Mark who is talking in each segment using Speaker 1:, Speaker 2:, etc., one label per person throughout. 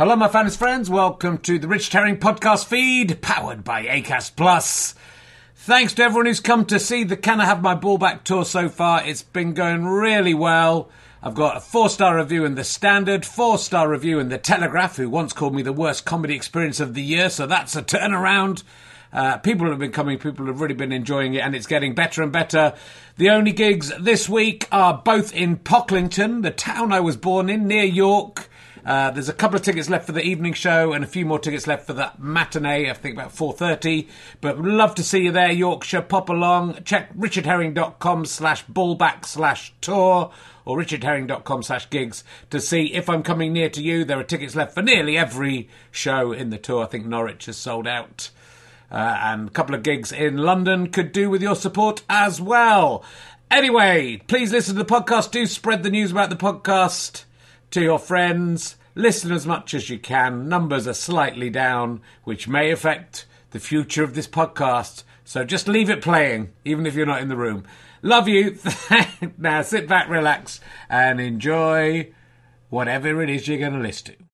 Speaker 1: Hello, my fans friends. Welcome to the Richard Herring podcast feed, powered by Acast Plus. Thanks to everyone who's come to see the Can I Have My Ball Back tour so far. It's been going really well. I've got a 4-star review in The Standard, 4-star review in The Telegraph, who once called me the worst comedy experience of the year, so that's a turnaround. People have been coming, people have really been enjoying it, and it's getting better and better. The only gigs this week are both in Pocklington, the town I was born in, near York. There's a couple of tickets left for the evening show and a few more tickets left for that matinee, I think about 4:30. But would love to see you there, Yorkshire. Pop along. Check richardherring.com/ballback/tour or richardherring.com/gigs to see if I'm coming near to you. There are tickets left for nearly every show in the tour. I think Norwich has sold out. And a couple of gigs in London could do with your support as well. Anyway, please listen to the podcast. Do spread the news about the podcast to your friends. Listen as much as you can. Numbers are slightly down, which may affect the future of this podcast. So just leave it playing, even if you're not in the room. Love you. Now sit back, relax, and enjoy whatever it is you're going to listen to.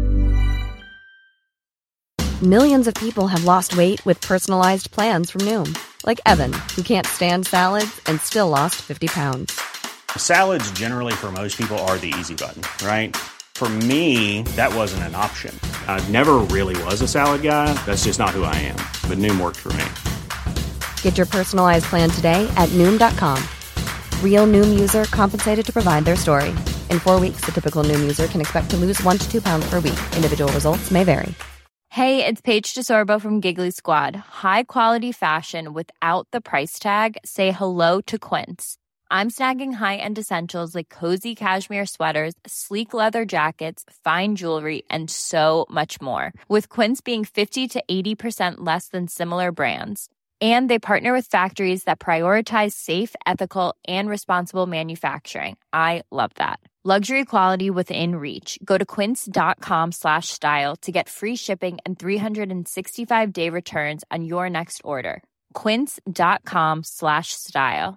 Speaker 2: Millions of people have lost weight with personalized plans from Noom. Like Evan, who can't stand salads and still lost 50 pounds.
Speaker 3: Salads generally for most people are the easy button, right? For me, that wasn't an option. I never really was a salad guy. That's just not who I am. But Noom worked for me.
Speaker 2: Get your personalized plan today at Noom.com. Real Noom user compensated to provide their story. In 4 weeks, the typical Noom user can expect to lose 1 to 2 pounds per week. Individual results may vary.
Speaker 4: Hey, it's Paige DeSorbo from Giggly Squad. High quality fashion without the price tag. Say hello to Quince. I'm snagging high-end essentials like cozy cashmere sweaters, sleek leather jackets, fine jewelry, and so much more. With Quince being 50 to 80% less than similar brands. And they partner with factories that prioritize safe, ethical, and responsible manufacturing. I love that. Luxury quality within reach. Go to quince.com/style to get free shipping and 365-day returns on your next order. Quince.com/style.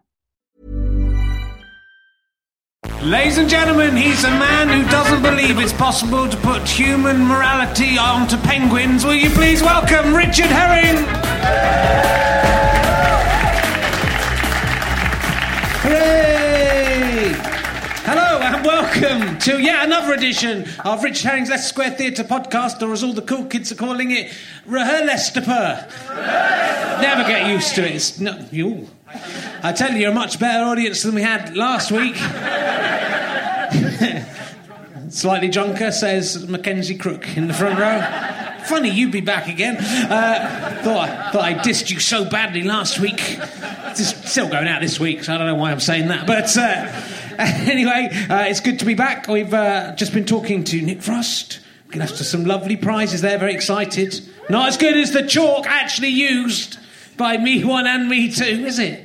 Speaker 1: Ladies and gentlemen, he's a man who doesn't believe it's possible to put human morality onto penguins. Will you please welcome Richard Herring? Hooray! Hello and welcome to yet another edition of Richard Herring's Leicester Square Theatre podcast, or as all the cool kids are calling it, Rehearlestapur. Never get used to it. It's not you. I tell you, you're a much better audience than we had last week. Slightly drunker, says Mackenzie Crook in the front row. Funny you'd be back again. Thought I dissed you so badly last week. It's still going out this week, so I don't know why I'm saying that. But anyway, it's good to be back. We've just been talking to Nick Frost. Getting after some lovely prizes there, very excited. Not as good as the chalk actually used by Me One and Me Two, is it?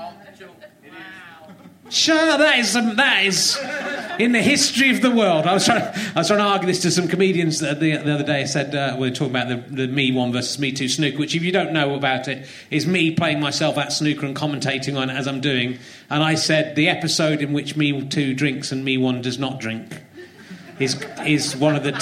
Speaker 1: Sure, that is in the history of the world. I was trying to argue this to some comedians the other day. I said we were talking about the Me One versus Me Two snooker, which, if you don't know about it, is me playing myself at snooker and commentating on it as I'm doing. And I said the episode in which Me Two drinks and Me One does not drink is one of the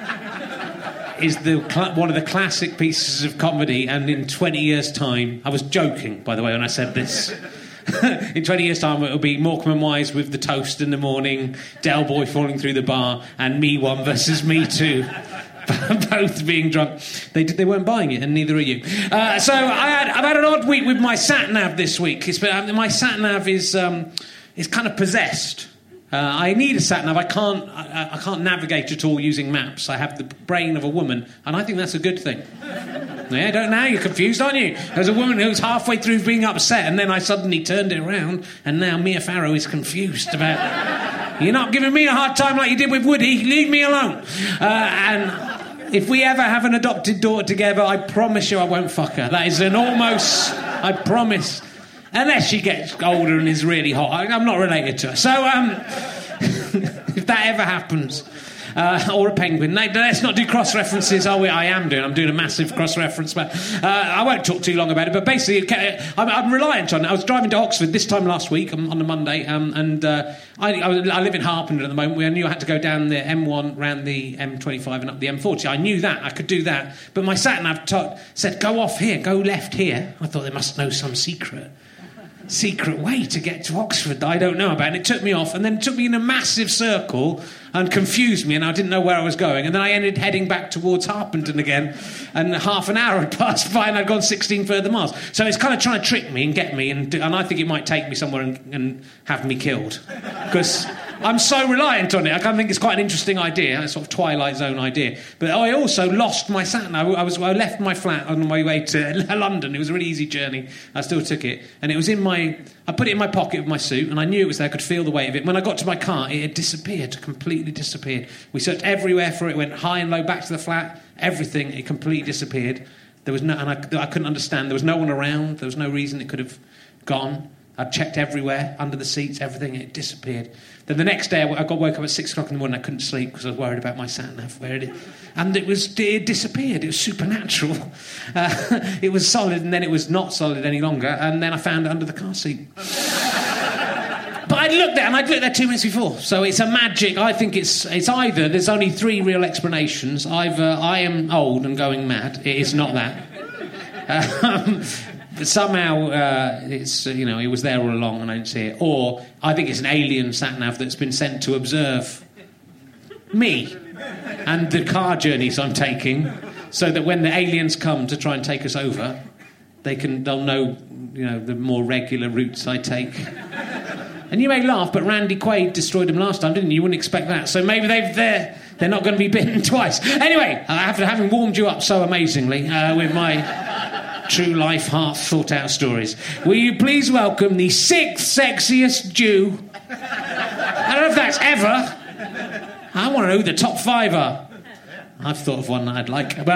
Speaker 1: one of the classic pieces of comedy. And in 20 years' time, I was joking, by the way, when I said this. In 20 years' time, it'll be Morecambe and Wise with the toast in the morning, Del Boy falling through the bar, and Me One versus Me Two, both being drunk. They weren't buying it, and neither are you. So I've had an odd week with my sat nav this week. My sat nav is kind of possessed. I need a sat nav. I can't navigate at all using maps. I have the brain of a woman, and I think that's a good thing. Yeah, don't now. You're confused, aren't you? There's a woman who was halfway through being upset, and then I suddenly turned it around, and now Mia Farrow is confused about. You're not giving me a hard time like you did with Woody. Leave me alone. And if we ever have an adopted daughter together, I promise you I won't fuck her. That is an almost. I promise. Unless she gets older and is really hot. I'm not related to her. So, if that ever happens. or a penguin. No, let's not do cross-references. I'm doing a massive cross-reference, but I won't talk too long about it. But basically, I'm reliant on it. I was driving to Oxford this time last week on a Monday, and I live in Harpenden at the moment. I knew I had to go down the M1, round the M25 and up the M40. I knew that. I could do that. But my sat-nav said, go off here, go left here. I thought they must know some secret way to get to Oxford that I don't know about. And it took me off, and then it took me in a massive circle and confused me, and I didn't know where I was going. And then I ended heading back towards Harpenden again, and half an hour had passed by and I'd gone 16 further miles. So it's kind of trying to trick me and get me, and I think it might take me somewhere and have me killed. Because I'm so reliant on it. I kind of think it's quite an interesting idea, a sort of Twilight Zone idea. But I also lost my sat-nav. I left my flat on my way to London. It was a really easy journey. I still took it. And it was I put it in my pocket of my suit, and I knew it was there. I could feel the weight of it. When I got to my car, it had disappeared, completely disappeared. We searched everywhere for it, went high and low, back to the flat, everything. It completely disappeared. There was no, and I couldn't understand. There was no one around. There was no reason it could have gone. I'd checked everywhere, under the seats, everything. It disappeared. Then the next day, I woke up at 6 o'clock in the morning. I couldn't sleep because I was worried about my sat-nav. And it disappeared. It was supernatural. It was solid, and then it was not solid any longer. And then I found it under the car seat. But I'd looked there 2 minutes before. So it's a magic. I think it's either, there's only 3 real explanations. Either I am old and going mad. It is not that. But somehow it's it was there all along and I didn't see it. Or I think it's an alien sat-nav that's been sent to observe me and the car journeys I'm taking, so that when the aliens come to try and take us over, they'll know the more regular routes I take. And you may laugh, but Randy Quaid destroyed them last time, didn't you? You wouldn't expect that. So maybe they're not going to be bitten twice. Anyway, after having warmed you up so amazingly with my true life, half thought out stories, will you please welcome the 6th sexiest Jew? I don't know if that's ever. I want to know who the top 5 are. I've thought of one that I'd like, but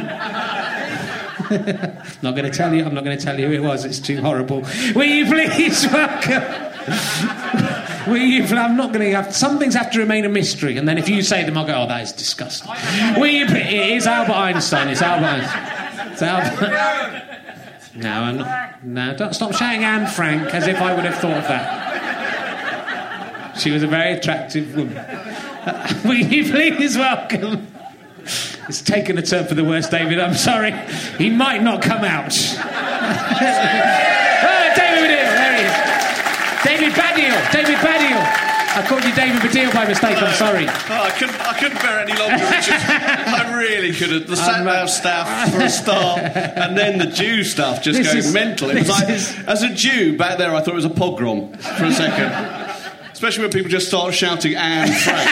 Speaker 1: not going to tell you. I'm not going to tell you who it was. It's too horrible. Will you please welcome? I'm not going to have... Some things have to remain a mystery, and then if you say them, I'll go, oh, that is disgusting. It is Albert Einstein. It's Albert Einstein. It's Albert... No, I'm not... No, don't stop shouting Anne Frank as if I would have thought of that. She was a very attractive woman. Will you please welcome... It's taken a turn for the worst, David. I'm sorry. He might not come out. David Baddiel. There he is. David Baddiel. I called you David Baddiel by mistake. I'm sorry.
Speaker 5: I couldn't bear it any longer, Richard. I really couldn't. The sat-nav stuff for a start, and then the Jew stuff just going mental. It was like, as a Jew back there, I thought it was a pogrom for a second. Especially when people just start shouting Anne Frank.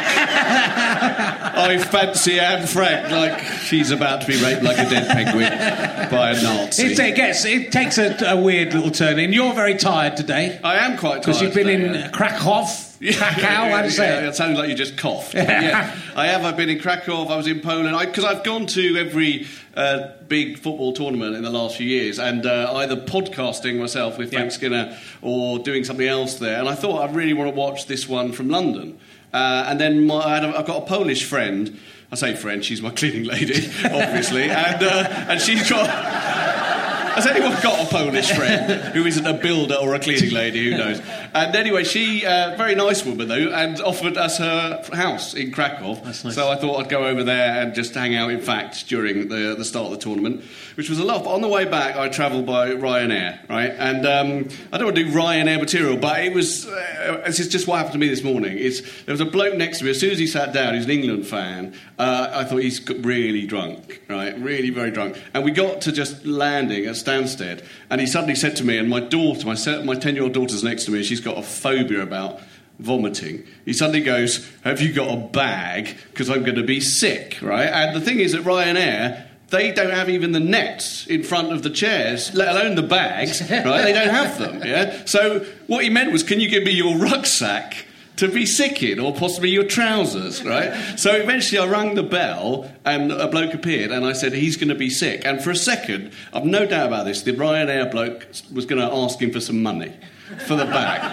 Speaker 5: I fancy Anne Frank, like she's about to be raped like a dead penguin by a Nazi.
Speaker 1: It takes a weird little turn in. You're very tired today.
Speaker 5: I am quite tired.
Speaker 1: Because you've been in Krakow. Krakow, how do you say it?
Speaker 5: It sounded like you just coughed. Yeah, I have. I've been in Krakow. I was in Poland. Because I've gone to every big football tournament in the last few years, and either podcasting myself with Frank Skinner or doing something else there. And I thought I really want to watch this one from London. And then I've got a Polish friend. I say friend, she's my cleaning lady, obviously, and she's got... Has anyone got a Polish friend who isn't a builder or a cleaning lady? Who knows? And anyway, she, very nice woman though, and offered us her house in Krakow. That's nice. So I thought I'd go over there and just hang out, in fact, during the start of the tournament, which was a lot. But on the way back, I travelled by Ryanair, right? And I don't want to do Ryanair material, but it was... this is just what happened to me this morning. There was a bloke next to me. As soon as he sat down, he's an England fan. I thought he's really drunk, right? Really very drunk. And we got to just landing at Stansted, and he suddenly said to me, and my daughter, my 10-year-old daughter's next to me, and she's got a phobia about vomiting. He suddenly goes, have you got a bag? Because I'm going to be sick, right? And the thing is, at Ryanair, they don't have even the nets in front of the chairs, let alone the bags, right? They don't have them, yeah? So what he meant was, can you give me your rucksack to be sick in, or possibly your trousers, right? So eventually I rang the bell, and a bloke appeared, and I said, he's going to be sick. And for a second, I've no doubt about this, the Ryanair bloke was going to ask him for some money for the bag.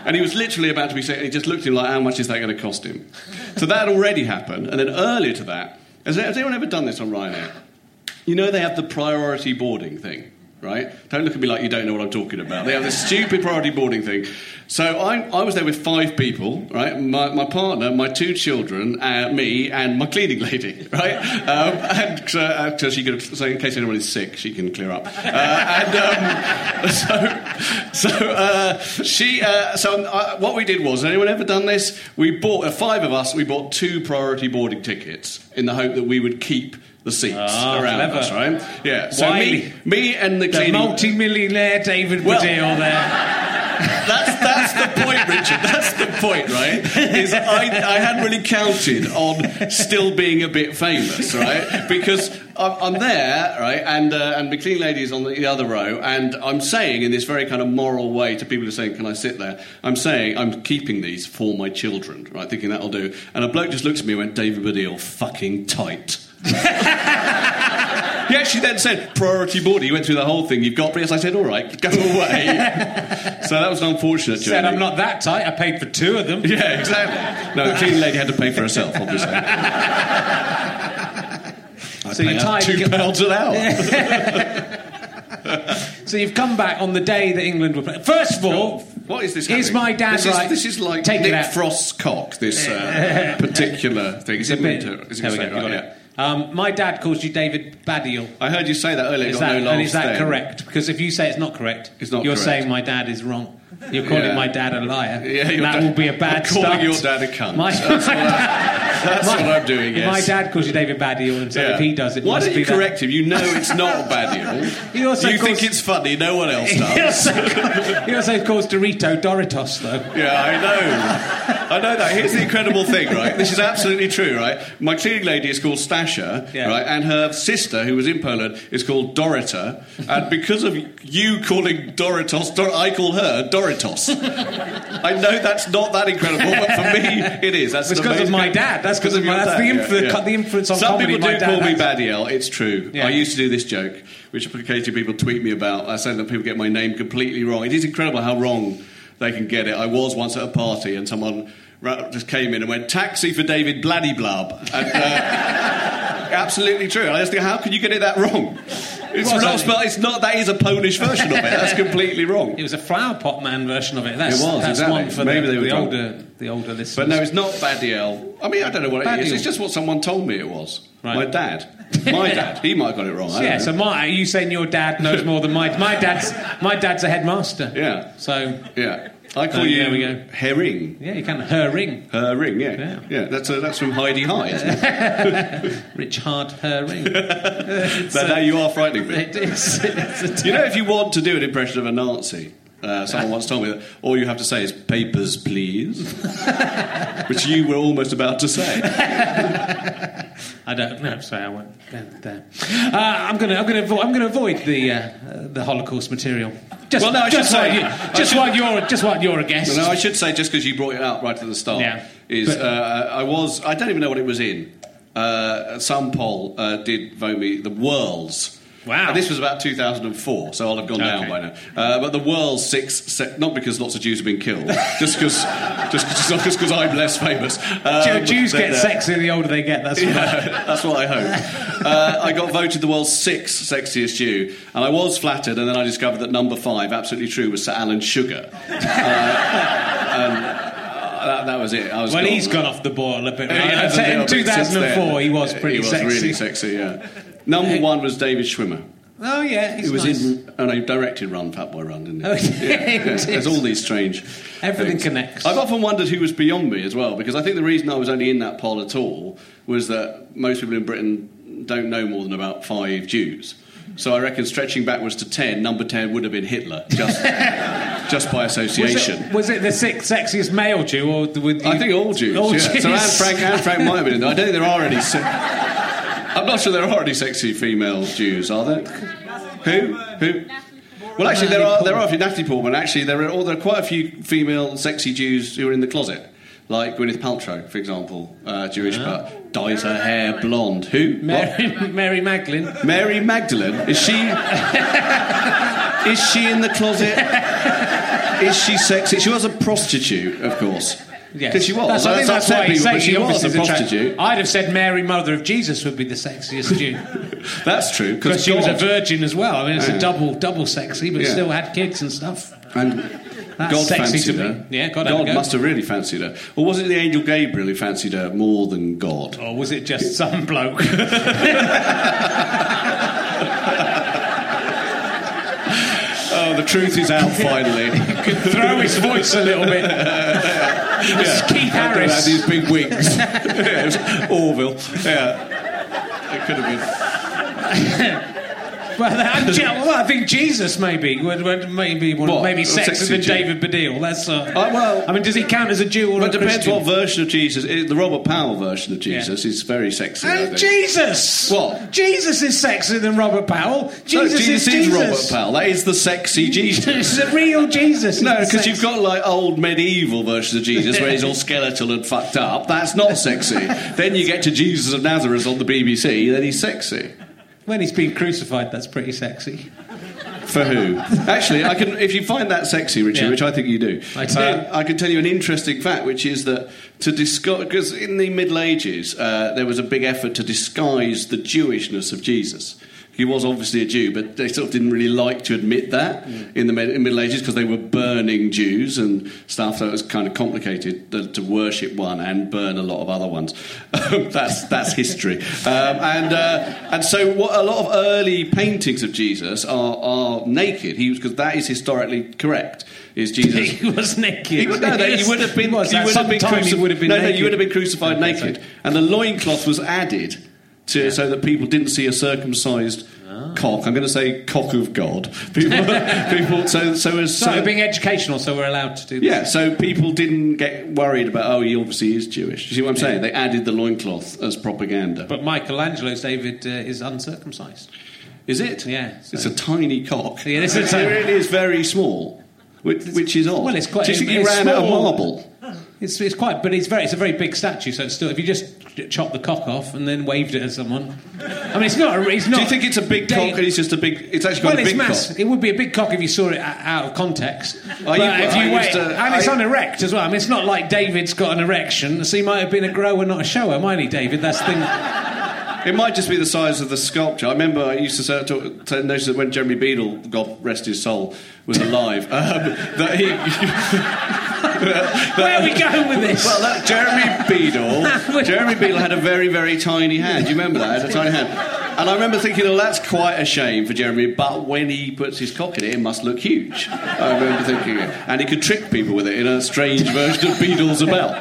Speaker 5: And he was literally about to be saying, he just looked at him like, how much is that going to cost him? So that had already happened. And then earlier to that, has anyone ever done this on Ryanair? You know they have the priority boarding thing, right? Don't look at me like you don't know what I'm talking about. They have this stupid priority boarding thing. So I was there with 5 people, right? My partner, my 2 children, me, and my cleaning lady, right? And so she could, so in case anyone is sick, she can clear up. What we did was, has anyone ever done this? We bought 5 of us. We bought 2 priority boarding tickets in the hope that we would keep the seats around us, right? Yeah. So me and the cleaning...
Speaker 1: multi-millionaire David Baddiel there.
Speaker 5: That's the point, Richard. That's the point, right? Is I hadn't really counted on still being a bit famous, right? Because I'm there, right, and the cleaning lady is on the other row, and I'm saying in this very kind of moral way to people who are saying, can I sit there? I'm saying I'm keeping these for my children, right, thinking that'll do. And a bloke just looked at me and went, David Baddiel, fucking tight. He actually then said, priority boarding. He went through the whole thing. You've got this. I said, all right, go away. So that was an unfortunate journey.
Speaker 1: Said, I'm not that tight. I paid for 2 of them.
Speaker 5: Yeah, exactly. No, the cleaning lady had to pay for herself, obviously.
Speaker 1: So you're tired.
Speaker 5: £2 an hour.
Speaker 1: So you've come back on the day that England were playing. First of all,
Speaker 5: what is this?
Speaker 1: Is my dad right?
Speaker 5: This is like
Speaker 1: Take
Speaker 5: Nick Frost's cock. This particular thing.
Speaker 1: It's a bit. There we go. My dad calls you David Baddiel.
Speaker 5: I heard you say that earlier.
Speaker 1: And is that correct? Because if you say it's not correct, you're correct. Saying my dad is wrong. You're calling my dad a liar. Yeah, that will be a bad start.
Speaker 5: Calling your dad a cunt. That's what I'm doing, yes.
Speaker 1: My dad calls you David Baddiel, and so if he does it,
Speaker 5: why don't you correct him? You know it's not Baddiel. You think it's funny, no one else does.
Speaker 1: He also calls Dorito Doritos, though.
Speaker 5: Yeah, I know that. Here's the incredible thing, right? This is absolutely true, right? My cleaning lady is called Stasha, right? And her sister, who was in Poland, is called Dorita. And because of you calling Doritos, I call her Doritos. I know that's not that incredible, but for me, it is. That's
Speaker 1: because of my dad. That's because of the influence on comedy.
Speaker 5: Some people do call me Baddiel. It's true. Yeah. I used to do this joke, which occasionally people tweet me about. I say that people get my name completely wrong. It is incredible how wrong they can get it. I was once at a party and someone just came in and went, taxi for David Bladdyblub. And, absolutely true. I just think, how can you get it that wrong? It's not. That is a Polish version of it. That's completely wrong.
Speaker 1: It was a Flower Pot Man version of it. That's
Speaker 5: exactly.
Speaker 1: One for maybe the older listeners.
Speaker 5: But no, it's not Baddiel. I mean, I don't know what it is. It's just what someone told me it was. Right. My dad. He might have got it wrong.
Speaker 1: So are you saying your dad knows more than my dad's a headmaster.
Speaker 5: Yeah.
Speaker 1: So
Speaker 5: yeah. I call you Herring.
Speaker 1: Yeah, you can. Herring.
Speaker 5: Herring, yeah. That's from Heidi High, isn't it?
Speaker 1: Richard Herring.
Speaker 5: Now you are frightening me.
Speaker 1: It is.
Speaker 5: You know, if you want to do an impression of a Nazi, someone once told me that all you have to say is "papers, please," which you were almost about to say.
Speaker 1: I don't know. Sorry, I won't. I'm going to avoid the Holocaust material. Just while you're a guest.
Speaker 5: No, I should say, just because you brought it up right at the start, I don't even know what it was in. Some poll did vote me the world's.
Speaker 1: Wow.
Speaker 5: And this was about 2004, so I'll have gone down by now. But the world's not because lots of Jews have been killed, just because I'm less famous.
Speaker 1: Jews get sexier the older they get, that's right.
Speaker 5: That's what I hope. I got voted the world's 6th sexiest Jew, and I was flattered, and then I discovered that number 5, absolutely true, was Sir Alan Sugar. That was it.
Speaker 1: He's gone off the boil a bit. Right? In 2004, he was pretty sexy.
Speaker 5: He was really sexy, yeah. Number 1 was David Schwimmer.
Speaker 1: Oh, yeah,
Speaker 5: he was nice. He directed Run, Fat Boy Run, didn't he?
Speaker 1: Oh, yeah.
Speaker 5: There's all these strange
Speaker 1: Everything
Speaker 5: things.
Speaker 1: connects.
Speaker 5: I've often wondered who was beyond me as well, because I think the reason I was only in that poll at all was that most people in Britain don't know more than about 5 Jews. So I reckon stretching backwards to 10, number 10 would have been Hitler, just by association.
Speaker 1: Was it the 6th sexiest male Jew? Or
Speaker 5: I think all Jews. So Anne Frank might have been in there. I don't think there are any... I'm not sure there are any sexy female Jews, are there? Who? Well, actually, there are a few. Natalie Portman. Actually, there are quite a few female sexy Jews who are in the closet, like Gwyneth Paltrow, for example, Jewish, but dyes her hair blonde. Who?
Speaker 1: Mary Magdalene.
Speaker 5: Mary Magdalene? Is she in the closet? Is she sexy? She was a prostitute, of course.
Speaker 1: Yes.
Speaker 5: Because she was.
Speaker 1: I think that's why he's saying
Speaker 5: she was a prostitute.
Speaker 1: I'd have said Mary, mother of Jesus, would be the sexiest Jew.
Speaker 5: That's true.
Speaker 1: Because she was a virgin as well. I mean, it's a double sexy, but
Speaker 5: Yeah.
Speaker 1: still had kids and stuff.
Speaker 5: And
Speaker 1: That's
Speaker 5: God
Speaker 1: sexy
Speaker 5: fancied
Speaker 1: to me.
Speaker 5: her.
Speaker 1: Yeah,
Speaker 5: God
Speaker 1: God
Speaker 5: must have really fancied her. Or was it the angel Gabriel who fancied her more than God?
Speaker 1: Or was it just some bloke?
Speaker 5: Oh, the truth is out finally.
Speaker 1: Could throw his voice a little bit. It's Keith Harris.
Speaker 5: Had these big wings. Yeah, it was Orville. Yeah. It could have been.
Speaker 1: Well, I think Jesus maybe would maybe sexier than David Baddiel. That's
Speaker 5: well.
Speaker 1: I mean, does he count as a Jew or
Speaker 5: Well,
Speaker 1: a
Speaker 5: it depends
Speaker 1: Christian?
Speaker 5: what version of Jesus. The Robert Powell version of Jesus is very sexy. I
Speaker 1: And
Speaker 5: think.
Speaker 1: Jesus!
Speaker 5: What?
Speaker 1: Jesus is sexier than Robert Powell. Jesus is
Speaker 5: Robert Powell. That is the sexy Jesus.
Speaker 1: It's the real Jesus.
Speaker 5: No, because you've got like old medieval versions of Jesus where he's all skeletal and fucked up. That's not sexy. Then you get to Jesus of Nazareth on the BBC, then he's sexy.
Speaker 1: When he's been crucified, that's pretty sexy.
Speaker 5: For who? Actually, I can. If you find that sexy, Richard,
Speaker 1: Yeah.
Speaker 5: which I think you do,
Speaker 1: I do.
Speaker 5: I can tell you an interesting fact, which is that to disguise, because in the Middle Ages there was a big effort to disguise the Jewishness of Jesus. He was obviously a Jew, but they sort of didn't really like to admit that in the Middle Ages because they were burning Jews and stuff, so it was kind of complicated to worship one and burn a lot of other ones. That's history. And so a lot of early paintings of Jesus are naked, because that is historically correct. Is Jesus?
Speaker 1: He was naked.
Speaker 5: He would have been. You would have been crucified naked, and the loincloth was added so that people didn't see a circumcised cock. I'm going to say cock of God. So
Speaker 1: being educational, so we're allowed to do this.
Speaker 5: Yeah, so people didn't get worried about, he obviously is Jewish. You see what I'm saying? They added the loincloth as propaganda.
Speaker 1: But Michelangelo's David is uncircumcised.
Speaker 5: Is it?
Speaker 1: Yeah. So.
Speaker 5: It's a tiny cock.
Speaker 1: Yeah, it
Speaker 5: really is very small, which is odd.
Speaker 1: Well, it's quite...
Speaker 5: Do you think he ran out of marble?
Speaker 1: It's a very big statue, so it's still, if you just chop the cock off and then waved it at someone, I mean, it's not. Do
Speaker 5: you think it's a big cock and it's just a big? It's actually got a big cock.
Speaker 1: It would be a big cock if you saw it out of context.
Speaker 5: It's
Speaker 1: on erect as well. I mean, it's not like David's got an erection, so he might have been a grower, not a shower, might he, David? That's the thing.
Speaker 5: It might just be the size of the sculpture. I remember I used to notice that when Jeremy Beadle, God rest his soul, was alive, that he...
Speaker 1: Where are we going with this?
Speaker 5: Well, Jeremy Beadle had a very, very tiny hand. Do you remember that? He had a tiny hand. And I remember thinking, that's quite a shame for Jeremy, but when he puts his cock in it must look huge. I remember thinking it. And he could trick people with it in a strange version of Beadle-Zabel.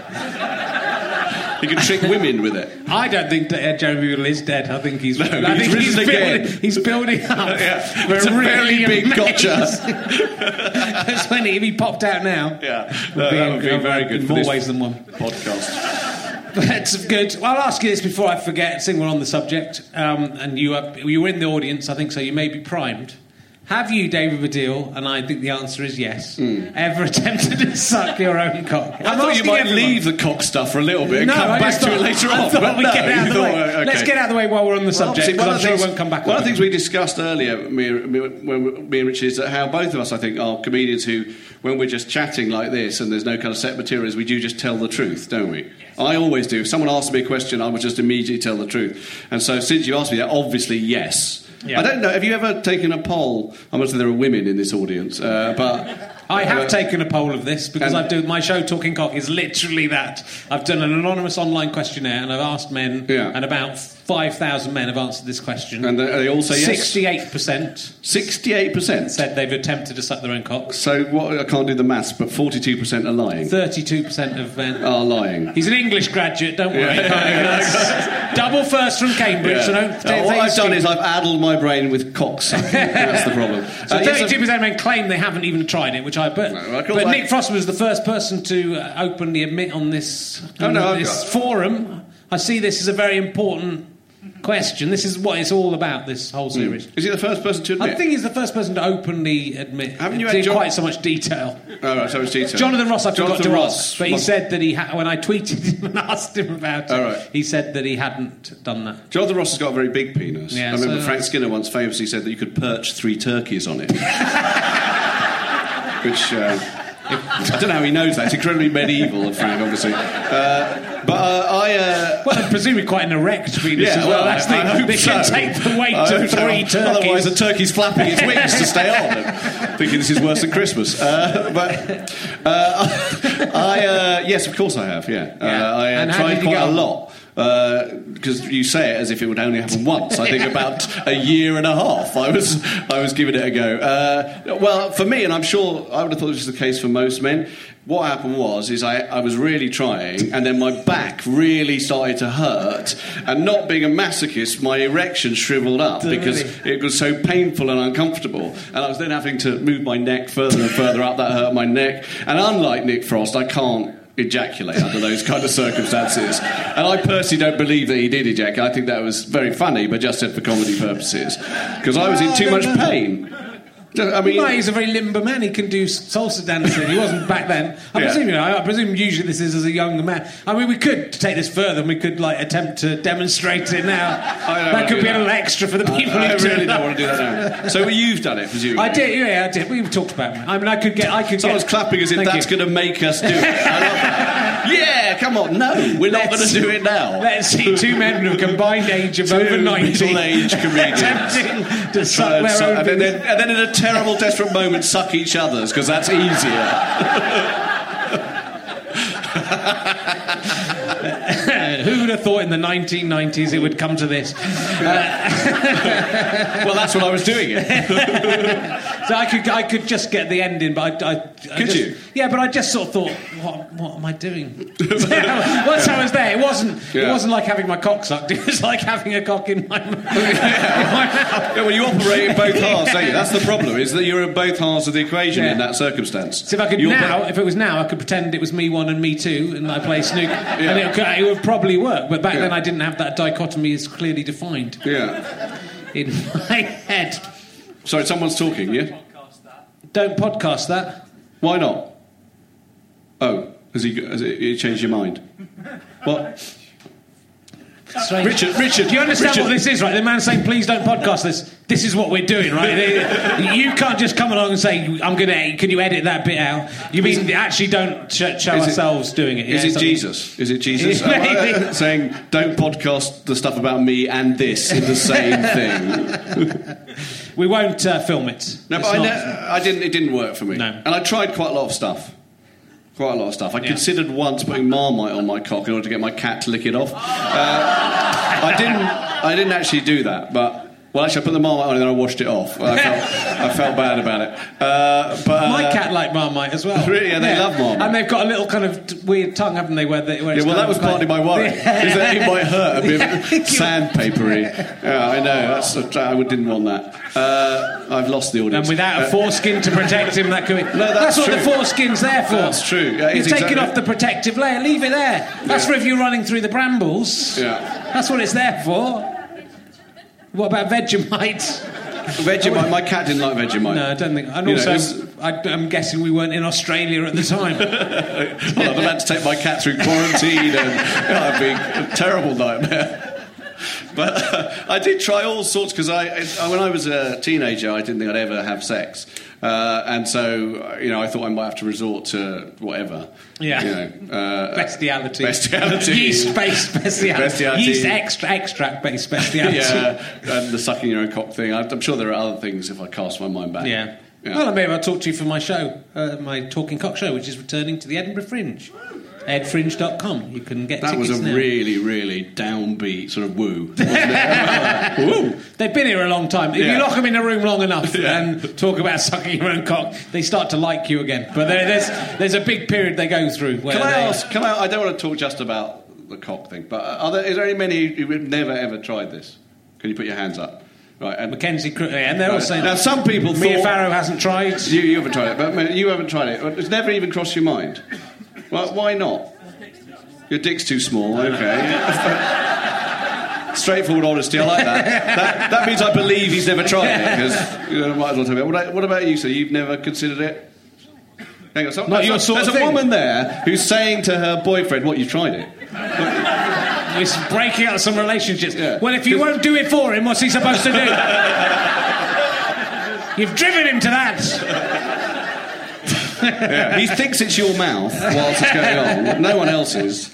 Speaker 5: He can trick women with it.
Speaker 1: I don't think that Jeremy Beadle is dead. I think he's
Speaker 5: risen
Speaker 1: again. He's building up.
Speaker 5: Yeah. It's a very big gotcha.
Speaker 1: That's when if he popped out now.
Speaker 5: Yeah, that would be very good.
Speaker 1: In more ways than one.
Speaker 5: Podcast.
Speaker 1: That's good. Well, I'll ask you this before I forget, seeing we're on the subject. And you were in the audience, I think, so you may be primed. Have you, David Baddiel, and I think the answer is yes, ever attempted to suck your own cock?
Speaker 5: I thought you might leave the cock stuff for a little bit and come back to it later on.
Speaker 1: Let's get out of the way while we're on the subject, because I'm sure it won't come back.
Speaker 5: One of the things we discussed earlier, me and Richard, is that how both of us, I think, are comedians who, when we're just chatting like this and there's no kind of set materials, we do just tell the truth, don't we? I always do. If someone asks me a question, I would just immediately tell the truth. And so since you asked me that, obviously, yes. Yeah. I don't know. Have you ever taken a poll? I'm not saying there are women in this audience, but
Speaker 1: I have taken a poll of this because my show Talking Cock is literally that. I've done an anonymous online questionnaire and I've asked men, and about 5,000 men have answered this question.
Speaker 5: And they all say yes.
Speaker 1: 68%.
Speaker 5: 68%
Speaker 1: said they've attempted to suck their own cocks.
Speaker 5: So I can't do the maths, but 42% are lying.
Speaker 1: 32% of men
Speaker 5: are lying.
Speaker 1: He's an English graduate. Don't worry. Double first from Cambridge. So don't.
Speaker 5: What I've done is I've addled my brain with cock sucking. That's the problem.
Speaker 1: So 32% of men claim they haven't even tried it, which I bet. But Nick Frost was the first person to openly admit on this forum. I see this as a very important question. This is what it's all about, this whole series.
Speaker 5: Is he the first person to admit?
Speaker 1: I think he's the first person to openly admit.
Speaker 5: Haven't you
Speaker 1: had quite so much detail?
Speaker 5: Oh, right, so much detail.
Speaker 1: Jonathan Ross, I forgot to ask, but he said that when I tweeted him and asked him about it, he said that he hadn't done that.
Speaker 5: Jonathan Ross has got a very big penis.
Speaker 1: Yeah,
Speaker 5: I remember Frank Skinner once famously said that you could perch 3 turkeys on it. Which... I don't know how he knows that. It's incredibly medieval of Frank, obviously.
Speaker 1: Well, presumably quite an erect penis as well. That's
Speaker 5: I hope
Speaker 1: they can take the weight of 3 turkeys.
Speaker 5: Otherwise, the turkey's flapping its wings to stay on. Thinking this is worse than Christmas. Yes, of course I have, yeah. I tried quite a lot. Because you say it as if it would only happen once. I think about a year and a half I was giving it a go. Well, for me, and I'm sure I would have thought this was the case for most men, what happened was I was really trying, and then my back really started to hurt, and not being a masochist, my erection shriveled up because it was so painful and uncomfortable, and I was then having to move my neck further and further up. That hurt my neck, and unlike Nick Frost, I can't ejaculate under those kind of circumstances, and I personally don't believe that he did ejaculate. I think that was very funny, but just said for comedy purposes, because I was in too much pain. I mean,
Speaker 1: he's a very limber man. He can do salsa dancing. He wasn't back then. I presume usually this is as a younger man. I mean, we could take this further and we could attempt to demonstrate it now. That could be a little extra for the people who
Speaker 5: really don't want to do that now. So you've done it, presumably.
Speaker 1: I did. We've talked about it. I mean, I could get.
Speaker 5: Someone's clapping as if that's going to make us do it. I love that. Yeah, come on. No, we're not going to do it now.
Speaker 1: Let's see 2 men of combined age of over 90,
Speaker 5: middle-aged comedians,
Speaker 1: attempting to suck their own,
Speaker 5: and then in a terrible, desperate moment, suck each other's, because that's easier.
Speaker 1: Who would have thought in the 1990s it would come to this?
Speaker 5: Well, that's when I was doing it.
Speaker 1: So I could just get the ending, but
Speaker 5: Could you?
Speaker 1: Yeah, but I just sort of thought, what am I doing? Once I was there, it wasn't like having my cock sucked. It was like having a cock in my mouth.
Speaker 5: Yeah, well, you operate in both halves, don't you? That's the problem, is that you're in both halves of the equation in that circumstance.
Speaker 1: So if it was now, I could pretend it was me 1 and me 2, and I play snooker, and it would probably work. But back then, I didn't have that dichotomy as clearly defined.
Speaker 5: Yeah.
Speaker 1: In my head.
Speaker 5: Sorry, someone's talking. Yeah.
Speaker 1: Don't podcast that.
Speaker 5: Why not? Oh, has he changed your mind? What?
Speaker 1: Strange. Richard, do you understand what this is, right? The man saying, please don't podcast this. This is what we're doing, right? You can't just come along and say, can you edit that bit out? You mean actually don't show ourselves doing it?
Speaker 5: Is it Jesus? Is it Jesus saying, don't podcast the stuff about me and this in the same thing?
Speaker 1: We won't film it.
Speaker 5: No, but I didn't. It didn't work for me.
Speaker 1: No.
Speaker 5: And I tried quite a lot of stuff. I considered once putting Marmite on my cock in order to get my cat to lick it off. I didn't actually do that, but... Well, actually, I put the Marmite on and then I washed it off. I felt bad about it.
Speaker 1: My cat liked Marmite as well.
Speaker 5: Really? Yeah, they love Marmite.
Speaker 1: And they've got a little kind of weird tongue, haven't they? Where
Speaker 5: that was partly my worry. Is that it might hurt a bit sandpapery. Yeah, I know. I didn't want that. I've lost the audience.
Speaker 1: And without a foreskin to protect him, that could be...
Speaker 5: No, that's
Speaker 1: what the foreskin's there for.
Speaker 5: That's true. Yeah,
Speaker 1: you're taking off the protective layer. Leave it there. That's for if you're running through the brambles.
Speaker 5: Yeah.
Speaker 1: That's what it's there for. What about Vegemite?
Speaker 5: Vegemite? My cat didn't like Vegemite.
Speaker 1: No, I don't think... And also, I'm guessing we weren't in Australia at the time.
Speaker 5: Well, I'd have had to take my cat through quarantine and that'd be a terrible nightmare. But I did try all sorts, because when I was a teenager, I didn't think I'd ever have sex. And so, I thought I might have to resort to whatever.
Speaker 1: Yeah. Bestiality.
Speaker 5: Yeast-based
Speaker 1: bestiality. Yeast extract-based bestiality.
Speaker 5: Yeah, and the sucking your own cock thing. I'm sure there are other things if I cast my mind back.
Speaker 1: Yeah. Well, maybe I'll talk to you for my show, my Talking Cock show, which is returning to the Edinburgh Fringe. edfringe.com. You can get
Speaker 5: that
Speaker 1: tickets
Speaker 5: was a
Speaker 1: now.
Speaker 5: really, really downbeat sort of woo, wasn't it? Woo.
Speaker 1: They've been here a long time. If you lock them in a room long enough and talk about sucking your own cock, they start to like you again. But there's a big period they go through. Where I
Speaker 5: don't want to talk just about the cock thing, but is there many who have never ever tried this? Can you put your hands up? Right, and
Speaker 1: Mackenzie, and they're all saying...
Speaker 5: Now, some people
Speaker 1: Mia Farrow hasn't tried.
Speaker 5: You haven't tried it, but you haven't tried it. It's never even crossed your mind. Well, why not? Your dick's too small, okay. Straightforward honesty, I like that. That means I believe he's never tried it, because might as well tell me. What about you, sir? You've never considered it? Hang on, there's a woman there who's saying to her boyfriend, what, you've tried it?
Speaker 1: It's breaking up some relationships. Yeah. Well, if you won't do it for him, what's he supposed to do? You've driven him to that.
Speaker 5: Yeah. He thinks it's your mouth whilst it's going on. No one else's.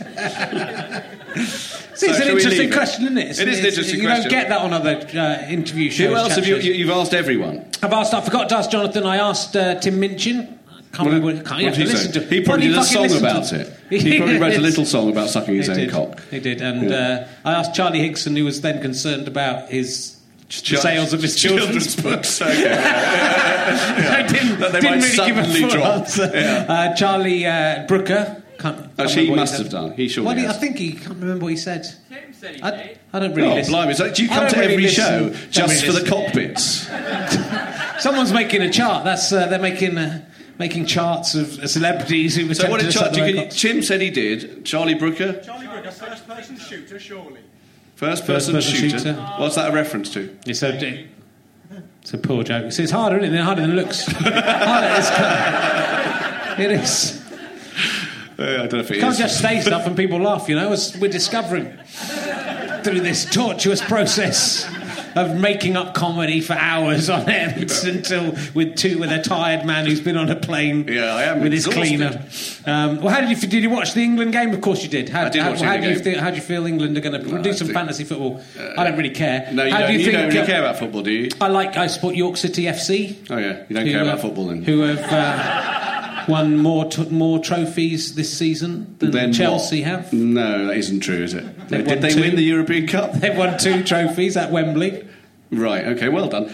Speaker 1: It's an interesting question, isn't it?
Speaker 5: It is an interesting question.
Speaker 1: You don't get that on other interview shows.
Speaker 5: Who else have you've asked everyone?
Speaker 1: I forgot to ask Jonathan. I asked Tim Minchin.
Speaker 5: What did he say? He probably did a song about it. He probably wrote a little song about sucking his own cock.
Speaker 1: He did. And I asked Charlie Higson, who was then concerned about his sales of his children's books.
Speaker 5: Okay.
Speaker 1: I didn't really give a full answer. Yeah. Charlie Brooker.
Speaker 5: She must have done. He sure has.
Speaker 1: I think he can't remember what he said.
Speaker 6: Tim said he did.
Speaker 1: I don't really listen.
Speaker 5: Blimey, so do you come to every show just for the cockpits?
Speaker 1: Someone's making a chart. They're making charts of celebrities who were
Speaker 5: So what did
Speaker 1: Tim
Speaker 5: Tim said he did. Charlie Brooker?
Speaker 6: Charlie Brooker, first-person shooter, surely.
Speaker 5: First-person shooter. What's that a reference to?
Speaker 1: It's a poor joke. It's harder, isn't it? It's harder than it looks. It is.
Speaker 5: I don't know if it
Speaker 1: you can't just say stuff and people laugh, as we're discovering through this tortuous process of making up comedy for hours on end until with a tired man who's been on a plane with his cleaner. How did you watch the England game? Of course you did. How do you feel England are going to do some fantasy football? I don't really care.
Speaker 5: No, you don't really care about football, do you?
Speaker 1: I support York City FC.
Speaker 5: Oh yeah, you don't care about football then.
Speaker 1: Who have won more trophies this season than Chelsea have?
Speaker 5: No, that isn't true, is it? Did they win the European Cup?
Speaker 1: They've won 2 trophies at Wembley.
Speaker 5: Right, okay, well done.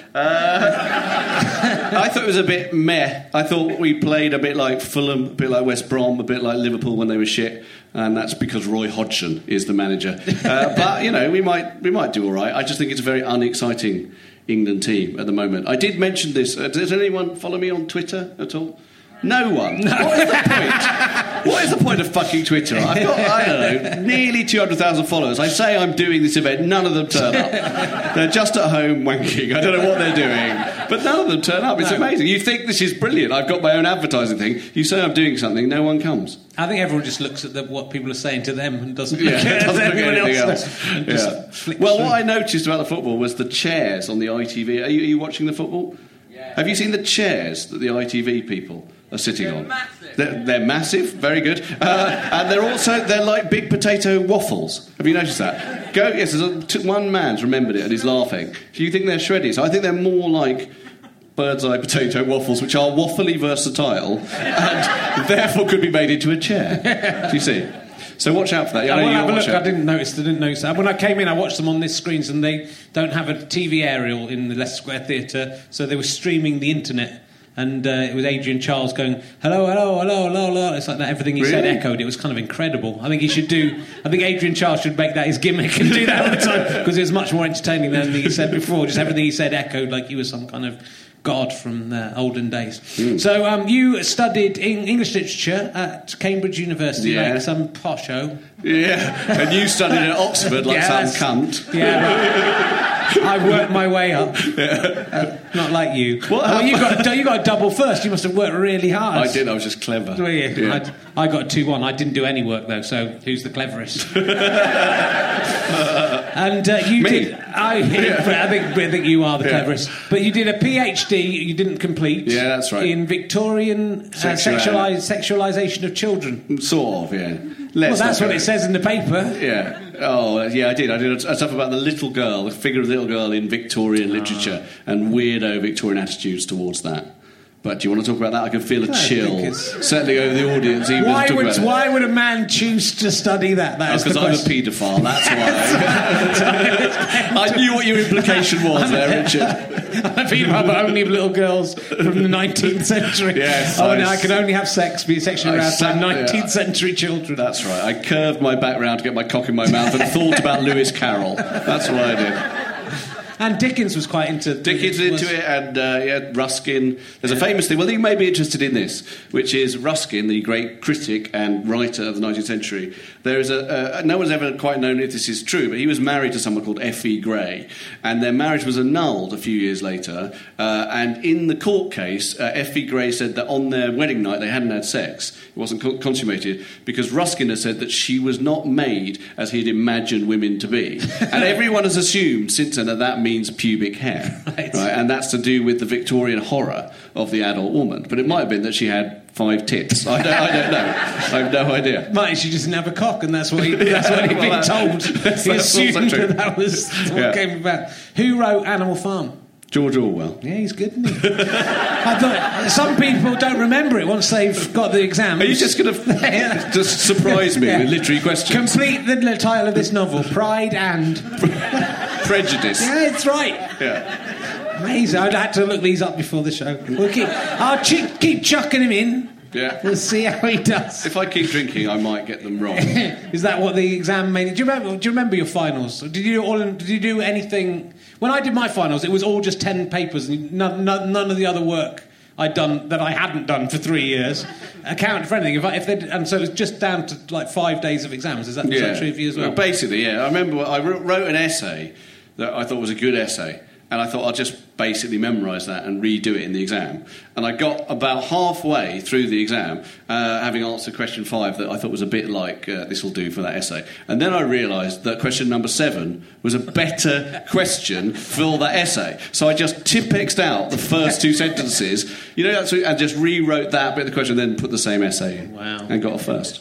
Speaker 5: I thought it was a bit meh. I thought we played a bit like Fulham, a bit like West Brom, a bit like Liverpool when they were shit, and that's because Roy Hodgson is the manager. But, we might do all right. I just think it's a very unexciting England team at the moment. I did mention this. Does anyone follow me on Twitter at all? No one. No. What is the point? What is the point of fucking Twitter? I've got, I don't know, nearly 200,000 followers. I say I'm doing this event, none of them turn up. They're just at home wanking. I don't know what they're doing. But none of them turn up. It's amazing. You think this is brilliant. I've got my own advertising thing. You say I'm doing something, no one comes.
Speaker 1: I think everyone just looks at what people are saying to them and doesn't
Speaker 5: look at anything else. Well,
Speaker 1: through.
Speaker 5: What I noticed about the football was the chairs on the ITV. Are you watching the football? Yeah. Have you seen the chairs that the ITV people are sitting on?
Speaker 6: Massive.
Speaker 5: They're massive, very good. And they're like big potato waffles. Have you noticed that? Yes, one man's remembered it and he's laughing. Do you think they're shreddy? So I think they're more like bird's eye potato waffles, which are waffly versatile and therefore could be made into a chair. Do you see? So watch out for that.
Speaker 1: I didn't notice that. When I came in, I watched them on this screens, and they don't have a TV aerial in the Leicester Square Theatre, so they were streaming the internet. And it was Adrian Charles going, hello, hello, hello, hello, hello. It's like that. Everything he said echoed. It was kind of incredible. I think Adrian Charles should make that his gimmick and do that all the time, because it was much more entertaining than he said before. Just everything he said echoed like he was some kind of god from the olden days. So you studied English literature at Cambridge University, like some posho.
Speaker 5: Yeah, and you studied at Oxford like some cunt.
Speaker 1: Yeah. I worked my way up. Not like you. You got a double first. You must have worked really hard.
Speaker 5: I did. I was just clever.
Speaker 1: Were you? Yeah. I got 2-1. I didn't do any work though. So who's the cleverest? And you did. I think you are the cleverest. But you did a PhD. You didn't complete.
Speaker 5: Yeah, that's right.
Speaker 1: In Victorian sexualisation of children.
Speaker 5: Sort of. Yeah.
Speaker 1: That's what it says in the paper.
Speaker 5: Yeah. Oh, yeah, I did. I did stuff about the little girl, the figure of the little girl in Victorian literature and weirdo Victorian attitudes towards that. But do you want to talk about that? I can feel a chill settling over the audience.
Speaker 1: Why would a man choose to study that?
Speaker 5: Because I'm a paedophile, that's why. I knew what your implication was there, Richard.
Speaker 1: I'm a paedophile, but only of little girls from the 19th century.
Speaker 5: Yes.
Speaker 1: I can only have sex, be sexually aroused by 19th century children.
Speaker 5: That's right. I curved my back round to get my cock in my mouth and thought about Lewis Carroll. That's what I did.
Speaker 1: And Dickens was quite into it,
Speaker 5: and Ruskin. There's a famous thing, well, you may be interested in this, which is Ruskin, the great critic and writer of the 19th century. There is no one's ever quite known if this is true, but he was married to someone called F.E. Gray, and their marriage was annulled a few years later, and in the court case, F.E. Gray said that on their wedding night they hadn't had sex. It wasn't consummated because Ruskin has said that she was not made as he'd imagined women to be. And everyone has assumed since then that means pubic hair. Right? And that's to do with the Victorian horror of the adult woman. But it might have been that she had 5 tits. I don't know. I have no idea.
Speaker 1: Might she just didn't have a cock, and that's what he'd been told. He assumed that was what came about. Who wrote Animal Farm?
Speaker 5: George Orwell.
Speaker 1: Yeah, he's good, isn't he? I thought some people don't remember it once they've got the exam.
Speaker 5: Are you just going to just surprise me with literary questions?
Speaker 1: Complete the title of this novel: Pride and
Speaker 5: Prejudice.
Speaker 1: Yeah, it's right.
Speaker 5: Yeah.
Speaker 1: Amazing. I'd had to look these up before the show. I'll keep chucking him in.
Speaker 5: Yeah.
Speaker 1: We'll see how he does.
Speaker 5: If I keep drinking, I might get them wrong.
Speaker 1: Is that what the exam made? Do you remember your finals? Did you do anything? When I did my finals, it was all just 10 papers, and none of the other work I'd done that I hadn't done for 3 years accounted for anything. And so it was just down to like 5 days of exams. Is that true for you as well?
Speaker 5: Basically, yeah. I remember I wrote an essay that I thought was a good essay. And I thought I'll just basically memorise that and redo it in the exam. And I got about halfway through the exam, having answered question 5 that I thought was a bit like, this will do for that essay. And then I realised that question number 7 was a better question for that essay. So I just Tipp-X'd out the first 2 sentences, and just rewrote that bit of the question and then put the same essay in.
Speaker 1: Wow.
Speaker 5: And got a first.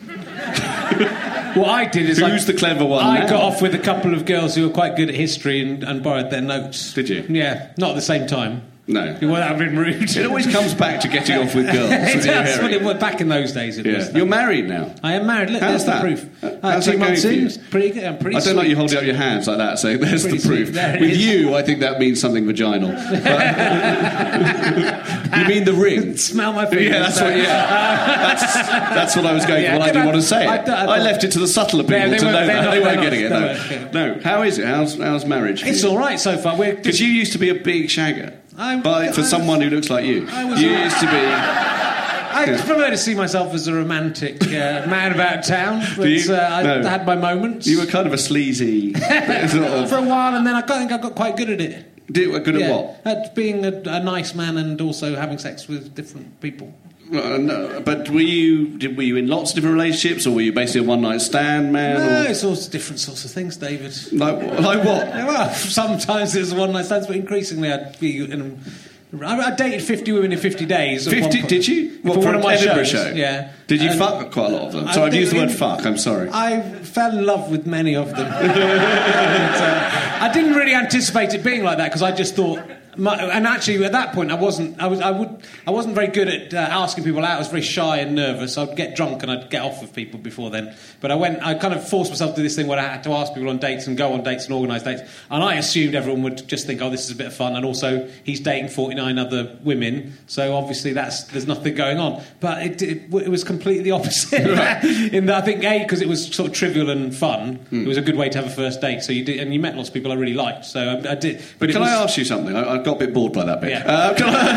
Speaker 1: What I did is
Speaker 5: Who's the clever one
Speaker 1: I
Speaker 5: now?
Speaker 1: got off with a couple of girls who were quite good at history and borrowed their notes.
Speaker 5: Did you?
Speaker 1: Yeah, not at the same time.
Speaker 5: No.
Speaker 1: Well, that would have been rude.
Speaker 5: It always comes back to getting off with girls.
Speaker 1: That's what it was back in those days. It was.
Speaker 5: You're married now.
Speaker 1: I am married. Look,
Speaker 5: How's
Speaker 1: there's
Speaker 5: that?
Speaker 1: the proof.
Speaker 5: How's
Speaker 1: 2
Speaker 5: that
Speaker 1: months
Speaker 5: going for
Speaker 1: in,
Speaker 5: you?
Speaker 1: it's pretty good. I'm pretty
Speaker 5: I don't like
Speaker 1: sweet.
Speaker 5: you holding up your hands like that, saying there's the
Speaker 1: Pretty
Speaker 5: proof.
Speaker 1: sweet. There it
Speaker 5: With
Speaker 1: is.
Speaker 5: you, I think that means something vaginal. You mean the ring?
Speaker 1: Smell my fingers.
Speaker 5: Yeah, that's what. Yeah, that's what I was going for. Well, I didn't want to say it. I left it to the subtler people to know that they weren't getting it. No. How is it? How's marriage?
Speaker 1: It's all right so far.
Speaker 5: Because you used to be a big shagger. For someone who looks like you, you used to be.
Speaker 1: I prefer to see myself as a romantic man about town, but I had my moments.
Speaker 5: You were kind of a sleazy sort of...
Speaker 1: For a while, and then I think I got quite good at it.
Speaker 5: Good at what?
Speaker 1: At being a nice man and also having sex with different people.
Speaker 5: No, but were you in lots of different relationships, or were you basically a one-night stand man?
Speaker 1: No, it's all different sorts of things, David.
Speaker 5: Like what?
Speaker 1: Well, sometimes it's one-night stands, but increasingly I'd be in... I dated 50 women in 50 days.
Speaker 5: 50? Did you?
Speaker 1: For
Speaker 5: one
Speaker 1: of my
Speaker 5: Edinburgh
Speaker 1: shows,
Speaker 5: show?
Speaker 1: Yeah.
Speaker 5: Did you fuck quite a lot of them? So I've used the word fuck, I'm sorry.
Speaker 1: I fell in love with many of them. I didn't really anticipate it being like that because I just thought... and actually, at that point, I wasn't very good at asking people out. I was very shy and nervous. I'd get drunk and I'd get off with people before then. But I kind of forced myself to do this thing where I had to ask people on dates and go on dates and organise dates. And I assumed everyone would just think, oh, this is a bit of fun. And also, he's dating 49 other women, so obviously there's nothing going on. But it was completely the opposite.
Speaker 5: Right.
Speaker 1: In that I think, because it was sort of trivial and fun, it was a good way to have a first date. So you met lots of people I really liked. So I did.
Speaker 5: But can I ask you something? I got a bit bored by that bit.
Speaker 1: Yeah.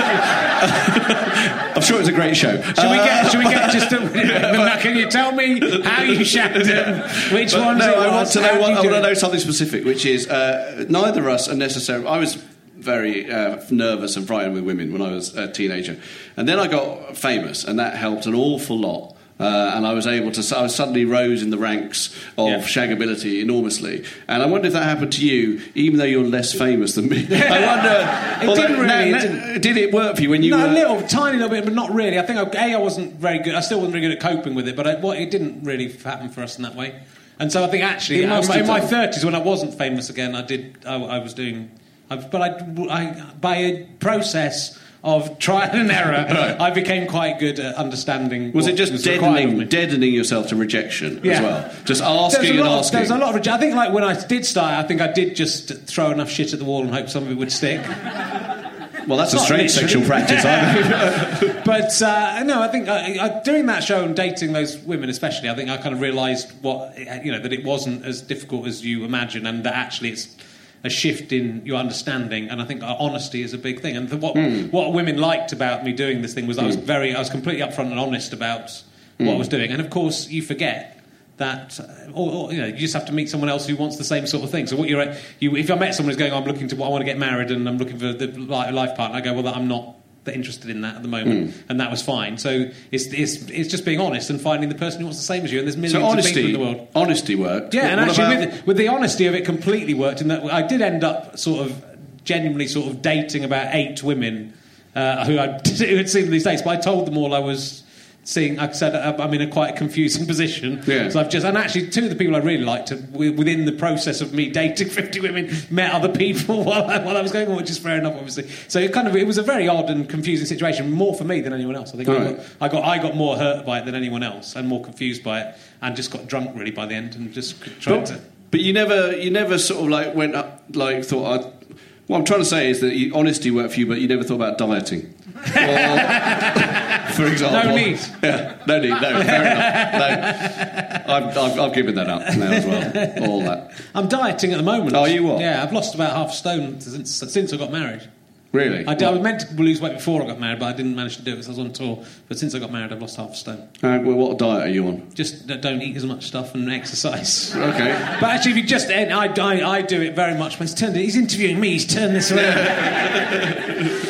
Speaker 5: I'm sure it's a great show.
Speaker 1: Should we get just a... Can you tell me how you shagged them? Which ones it was?
Speaker 5: I want to know something specific, which is neither of us are necessarily... I was very nervous and frightened with women when I was a teenager. And then I got famous, and that helped an awful lot. And I was suddenly rose in the ranks of shaggability enormously. And I wonder if that happened to you, even though you're less famous than me. I wonder... Did it work for you when you were...
Speaker 1: a little, tiny little bit, but not really. I think, I wasn't very good. I still wasn't very good at coping with it, but it didn't really happen for us in that way. And so I think, actually, in my 30s, when I wasn't famous again, I was doing... But by a process of trial and error, I became quite good at understanding.
Speaker 5: Was it just deadening yourself to rejection as well? Just asking and asking?
Speaker 1: There was a lot of rejection. I think when I did start, I think I did just throw enough shit at the wall and hope some of it would stick.
Speaker 5: Well, that's a strange sexual practice, I think.
Speaker 1: But, no, I think doing that show and dating those women especially, I think I kind of realised that it wasn't as difficult as you imagine, and that actually it's a shift in your understanding, and I think honesty is a big thing. And what women liked about me doing this thing was I was completely upfront and honest about what I was doing. And of course, you forget that, you just have to meet someone else who wants the same sort of thing. So if I met someone who's going, I want to get married and I'm looking for the life partner, I go, well, I'm not interested in that at the moment, and that was fine. So it's just being honest and finding the person who wants the same as you. And there's millions of people in the world.
Speaker 5: Honesty worked.
Speaker 1: Yeah, and actually with the honesty of it completely worked. In that I did end up sort of genuinely sort of dating about 8 women who had seen these dates, but I told them all I was seeing. I said I'm in quite a confusing position.
Speaker 5: Yeah.
Speaker 1: So and actually 2 of the people I really liked within the process of me dating 50 women met other people while I was going on, which is fair enough, obviously. So it was a very odd and confusing situation, more for me than anyone else. I think I got more hurt by it than anyone else, and more confused by it, and just got drunk really by the end, and just tried to.
Speaker 5: But you never sort of like went up like thought. What I'm trying to say is that honesty worked for you, but you never thought about dieting. For example.
Speaker 1: No need.
Speaker 5: Yeah, no need. No, fair enough. No, I've given that up now as well. All that.
Speaker 1: I'm dieting at the moment.
Speaker 5: Oh, you what?
Speaker 1: Yeah, I've lost about half a stone since I got married.
Speaker 5: Really?
Speaker 1: I was meant to lose weight before I got married, but I didn't manage to do it because I was on tour. But since I got married, I've lost half a stone.
Speaker 5: Well, what diet are you on?
Speaker 1: Just don't eat as much stuff and exercise.
Speaker 5: Okay.
Speaker 1: But actually, if you just... I do it very much. He's interviewing me, he's turned this around.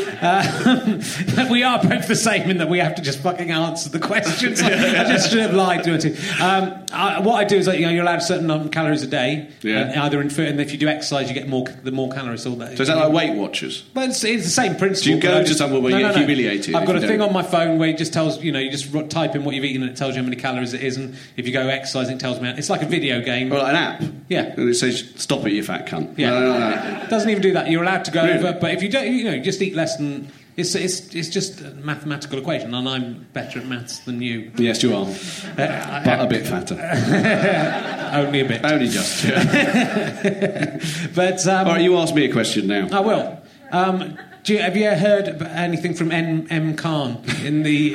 Speaker 1: We are both the same in that we have to just fucking answer the questions. I just should have lied to it. What I do is you're allowed a certain number of calories a day.
Speaker 5: Yeah.
Speaker 1: Either in food, and if you do exercise, you get more calories all day.
Speaker 5: So is that like Weight Watchers?
Speaker 1: Well, it's the same principle.
Speaker 5: Do you go to somewhere where you get humiliated?
Speaker 1: I've got a thing on my phone where it just tells you just type in what you've eaten and it tells you how many calories it is, and if you go exercising, it tells me. It's like a video game.
Speaker 5: Well, an app.
Speaker 1: Yeah.
Speaker 5: And it says, "Stop it, you fat cunt."
Speaker 1: Yeah.
Speaker 5: No.
Speaker 1: It doesn't even do that. You're allowed to go over, but if you don't, you just eat less than. It's just a mathematical equation, and I'm better at maths than you.
Speaker 5: Yes, you are. But a bit fatter.
Speaker 1: Only a bit.
Speaker 5: Only just. Yeah.
Speaker 1: But
Speaker 5: all right, you ask me a question now.
Speaker 1: I will. Have you heard anything from M. Khan in the?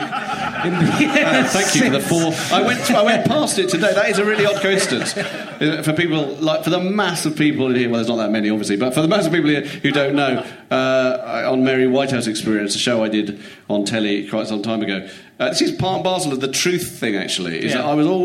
Speaker 5: Thank you for the 4. I went past it today. That is a really odd coincidence for people for the mass of people in here. Well, there's not that many, obviously, but for the mass of people here who don't know, on Mary Whitehouse Experience, a show I did on telly quite some time ago. This is part and parcel of the truth thing. Actually, is that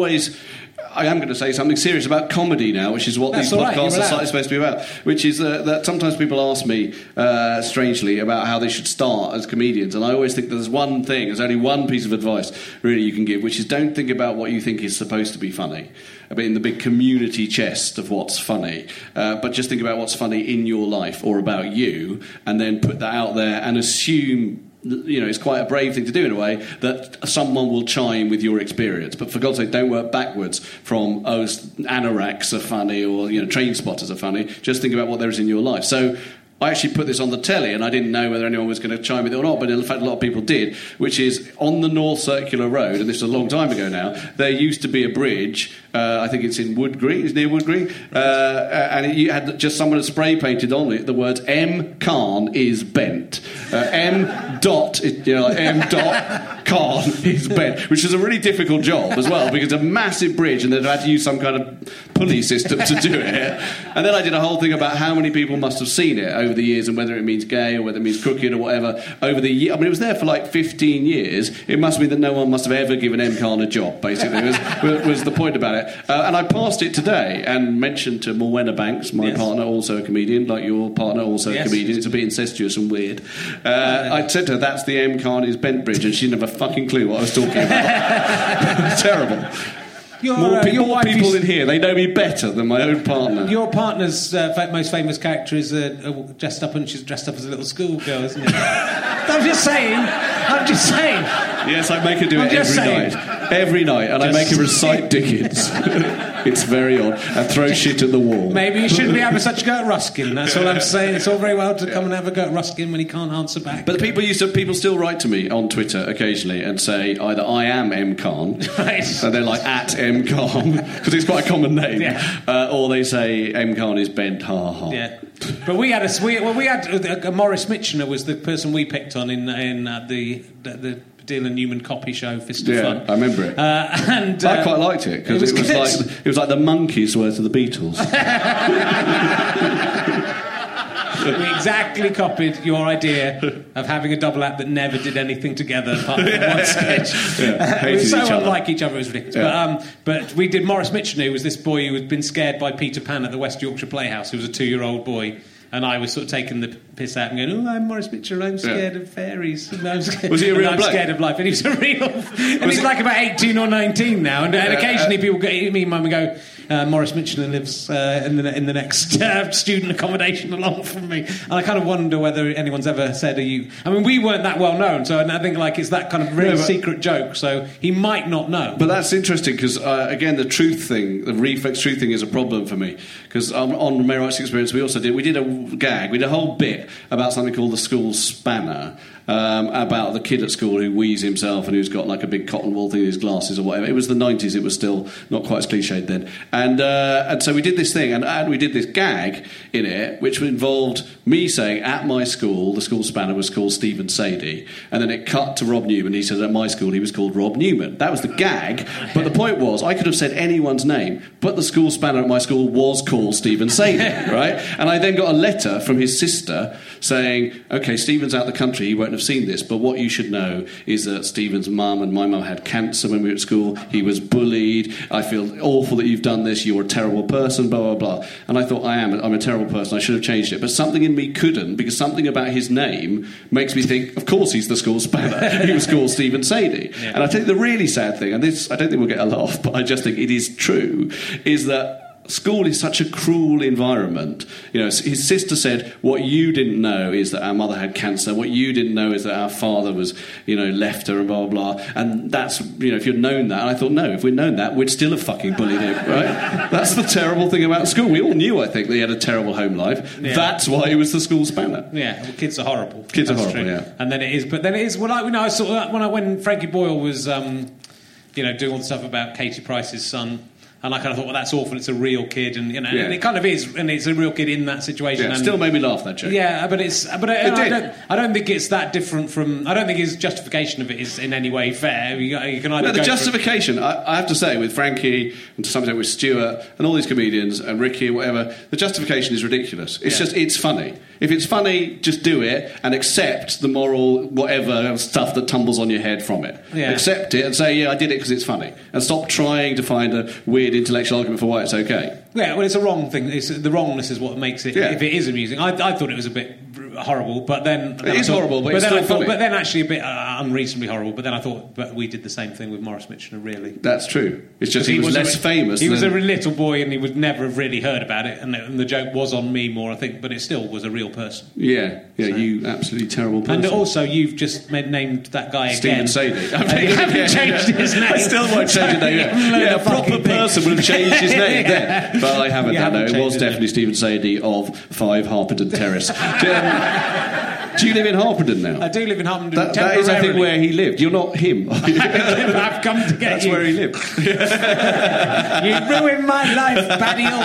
Speaker 5: I am going to say something serious about comedy now, which is what these podcasts are supposed to be about, which is that sometimes people ask me, strangely, about how they should start as comedians, and I always think there's only one piece of advice really you can give, which is don't think about what you think is supposed to be funny, a bit in the big community chest of what's funny, but just think about what's funny in your life or about you, and then put that out there and assume... it's quite a brave thing to do in a way, that someone will chime with your experience. But for God's sake, don't work backwards from, anoraks are funny or, train spotters are funny. Just think about what there is in your life. So I actually put this on the telly, and I didn't know whether anyone was going to chime with it or not, but in fact a lot of people did, which is on the North Circular Road, and this is a long time ago now, there used to be a bridge, I think it's in Wood Green, it's near Wood Green, and you had just someone had spray painted on it the words M. Khan is bent. M. Dot, M. Dot Khan is bent, which is a really difficult job as well, because it's a massive bridge and they'd had to use some kind of pulley system to do it. And then I did a whole thing about how many people must have seen it over the years, and whether it means gay or whether it means crooked or whatever over the year. I mean, it was there for like 15 years. It must mean that no one must have ever given M. Khan a job, basically, was the point about it. And I passed it today and mentioned to Morwenna Banks, my partner, also a comedian, like your partner, also a comedian. It's a bit incestuous and weird. I said to her, that's the M. Khan is bent bridge, and she didn't have a fucking clue what I was talking about. It's terrible. More people in here, they know me better than my own partner.
Speaker 1: Your partner's most famous character is dressed up, and she's dressed up as a little schoolgirl, isn't it? I'm just saying.
Speaker 5: Yes, I make her do it every night, and I make her recite Dickens. It's very odd. And throw shit at the wall.
Speaker 1: Maybe you shouldn't be having such a go at Ruskin. That's all I'm saying. It's all very well to come and have a go at Ruskin when he can't answer back.
Speaker 5: But people still write to me on Twitter occasionally and say either I am M. Khan,
Speaker 1: right,
Speaker 5: and they're like at M. Khan because it's quite a common name, or they say M. Khan is bent, ha ha.
Speaker 1: Yeah. But we had Maurice Michener was the person we picked on in the Dylan Newman copy show, Fist of Fun.
Speaker 5: I remember it. And I quite liked it because it was like the Monkees were to the Beatles.
Speaker 1: We exactly copied your idea of having a double act that never did anything together apart from one sketch.
Speaker 5: Yeah,
Speaker 1: we were so unlike each other, it was ridiculous. Yeah. But we did Maurice Michener, who was this boy who had been scared by Peter Pan at the West Yorkshire Playhouse, who was a 2-year-old boy. And I was sort of taking the piss out and going, "Oh, I'm Maurice Mitchell. I'm scared of fairies.
Speaker 5: Was he a real
Speaker 1: I'm
Speaker 5: bloke?
Speaker 1: scared of life." And he was a real. And he's like about 18 or 19 now. And occasionally people go, me and Mum go, "Maurice Mitchell lives in the next student accommodation along from me." And I kind of wonder whether anyone's ever said, "Are you?" I mean, we weren't that well known, so I think like it's that kind of really secret joke. So he might not know.
Speaker 5: But that's interesting because again, the truth thing, the reflex truth thing, is a problem for me because on Mary Wright's Experience, we did a gag, we did a whole bit about something called the school spanner. About the kid at school who wheezes himself and who's got like a big cotton wool thing in his glasses or whatever. It was the 90s, it was still not quite as cliched then. And so we did this thing, and we did this gag in it, which involved me saying, at my school, the school spanner was called Stephen Sadie, and then it cut to Rob Newman. He said, at my school, he was called Rob Newman. That was the gag, but the point was, I could have said anyone's name, but the school spanner at my school was called Stephen Sadie, right? And I then got a letter from his sister saying, okay, Stephen's out the country, he won't have seen this, but what you should know is that Stephen's mum and my mum had cancer when we were at school. He was bullied. I feel awful that you've done this. You're a terrible person, blah, blah, blah. And I thought, I'm a terrible person. I should have changed it. But something in me couldn't, because something about his name makes me think, of course he's the school spanner. He was called Stephen Sadie. Yeah. And I tell you the really sad thing, and this, I don't think we'll get a laugh, but I just think it is true, is that school is such a cruel environment. You know, his sister said, what you didn't know is that our mother had cancer. What you didn't know is that our father was, left her and blah, blah, blah. And that's, if you'd known that. And I thought, no, if we'd known that, we'd still have fucking bullied him, right? That's the terrible thing about school. We all knew, I think, that he had a terrible home life. Yeah. That's why he was the school spanner.
Speaker 1: Yeah, well, kids are horrible.
Speaker 5: Kids are horrible, yeah.
Speaker 1: And then it is, I saw when Frankie Boyle was, doing all the stuff about Katie Price's son. And I kind of thought, well, that's awful. It's a real kid, and and it kind of is, and it's a real kid in that situation.
Speaker 5: Yeah,
Speaker 1: and
Speaker 5: still made me laugh, that joke.
Speaker 1: Yeah, but I don't think it's that different from. I don't think his justification of it is in any way fair. You can either
Speaker 5: the justification. I have to say, with Frankie and to some extent with Stuart and all these comedians and Ricky and whatever, the justification is ridiculous. It's just it's funny. If it's funny, just do it and accept the moral whatever stuff that tumbles on your head from it. Yeah. Accept it and say, yeah, I did it because it's funny, and stop trying to find a weird intellectual argument for why it's okay.
Speaker 1: Yeah, well, it's a wrong thing. The wrongness is what makes it. Yeah. If it is amusing, I thought it was a bit horrible, but then
Speaker 5: it is horrible. But
Speaker 1: then
Speaker 5: it's still funny.
Speaker 1: But then actually a bit unreasonably horrible. But then I thought, but we did the same thing with Maurice Mitchell. Really,
Speaker 5: that's true. It's just he was less famous.
Speaker 1: He was a little boy, and he would never have really heard about it. And the joke was on me more, I think. But it still was a real person.
Speaker 5: Yeah, you absolutely terrible person.
Speaker 1: And also, you've just named that guy
Speaker 5: Stephen
Speaker 1: again.
Speaker 5: Sadie.
Speaker 1: You haven't changed his name.
Speaker 5: I still won't change his name. Yeah, a proper person would have changed his name then. But I haven't done it. It was definitely Stephen Sadie of 5 Harpenden Terrace. Do you live in Harpenden now?
Speaker 1: I do live in Harpenden.
Speaker 5: That is, I think, where he lived. You're not him.
Speaker 1: I've come to get
Speaker 5: That's where he lived.
Speaker 1: You ruined my life, Baddiel.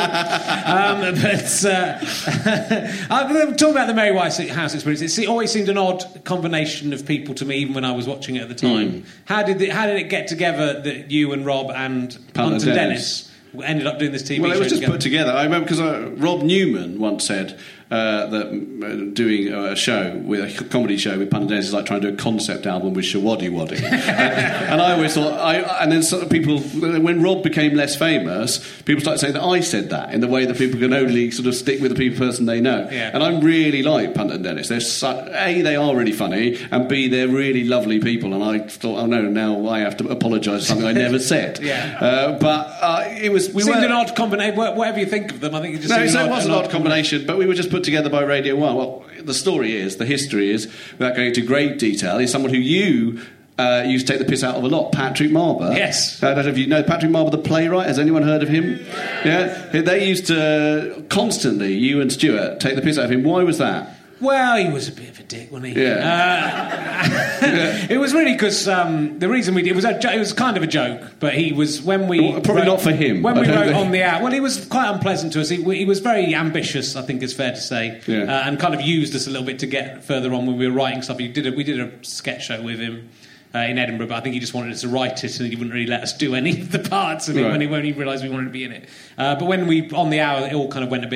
Speaker 1: I'm talking about the Mary Whitehouse Experience. It always seemed an odd combination of people to me, even when I was watching it at the time. How did it get together that you and Rob and Punt and Dennis ended up doing this TV show?
Speaker 5: Well, it was just
Speaker 1: together?
Speaker 5: Put together. I remember because Rob Newman once said that doing a show, with a comedy show with Punt and Dennis is like trying to do a concept album with Shawaddy Waddy. And I always thought, and then sort of people, when Rob became less famous, people started saying that I said that in the way that people can only sort of stick with the person they know.
Speaker 1: Yeah.
Speaker 5: And I really like Punt and Dennis. A, they are really funny, and B, they're really lovely people. And I thought, oh no, now I have to apologise for something I never said. But it was...
Speaker 1: It seemed an odd combination. Whatever you think of them, I think it just
Speaker 5: it was an odd combination, but we were just put together by Radio 1. Well, the history is, without going into great detail, is someone who you used to take the piss out of a lot, Patrick Marber.
Speaker 1: Yes.
Speaker 5: I don't know if you know Patrick Marber, the playwright. Has anyone heard of him? Yeah. They used to constantly, you and Stuart, take the piss out of him. Why was that?
Speaker 1: Well, he was a bit of a dick, wasn't he?
Speaker 5: Yeah.
Speaker 1: It was really because the reason we did it was kind of a joke, but he was
Speaker 5: not for him.
Speaker 1: When we wrote on the hour, well, he was quite unpleasant to us. He was very ambitious, I think it's fair to say, and kind of used us a little bit to get further on when we were writing stuff. We did a sketch show with him in Edinburgh, but I think he just wanted us to write it, and he wouldn't really let us do any of the parts of it when he realised we wanted to be in it. But when we on the hour, it all kind of went a bit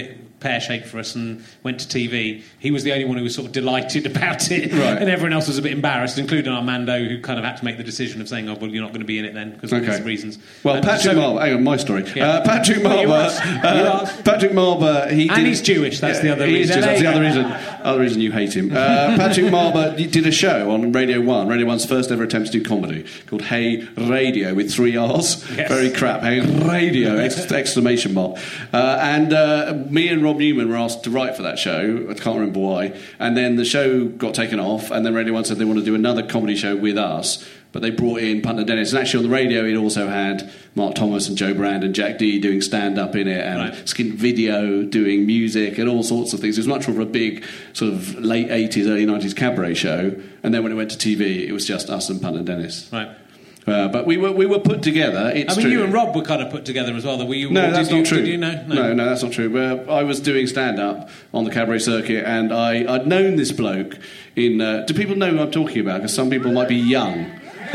Speaker 1: pear-shaped for us and went to TV, he was the only one who was sort of delighted about it,
Speaker 5: Right.
Speaker 1: and everyone else was a bit embarrassed, including Armando, who kind of had to make the decision of saying, "Oh, well, you're not going to be in it then," because of these reasons.
Speaker 5: Well, Patrick Marber, hang on, my story.
Speaker 1: Yeah.
Speaker 5: Patrick Marber,
Speaker 1: Patrick
Speaker 5: Marber,
Speaker 1: he's Jewish. That's the other
Speaker 5: he
Speaker 1: reason.
Speaker 5: Is Jewish, that's the other reason you hate him. Patrick Marber did a show on Radio 1, Radio 1's first ever attempt to do comedy, called Hey Radio, with 3 R's.
Speaker 1: Yes.
Speaker 5: Very crap. Hey Radio! Exclamation mark. And me and Rob Newman were asked to write for that show. I can't remember why. And then the show got taken off, and then Radio 1 said they want to do another comedy show with us. But they brought in Punter Dennis, and actually on the radio it also had Mark Thomas and Joe Brand and Jack Dee doing stand-up in it, and Skint Video doing music and all sorts of things. It was much more of a big sort of late 80s, early 90s cabaret show. And then when it went to TV, it was just us and Punter Dennis.
Speaker 1: Right.
Speaker 5: But we were put together. It's true.
Speaker 1: You and Rob were kind of put together as well. Were you?
Speaker 5: No, that's not true.
Speaker 1: Did you know?
Speaker 5: No, that's not true. I was doing stand-up on the cabaret circuit, and I'd known this bloke in... do people know who I'm talking about? Because some people might be young.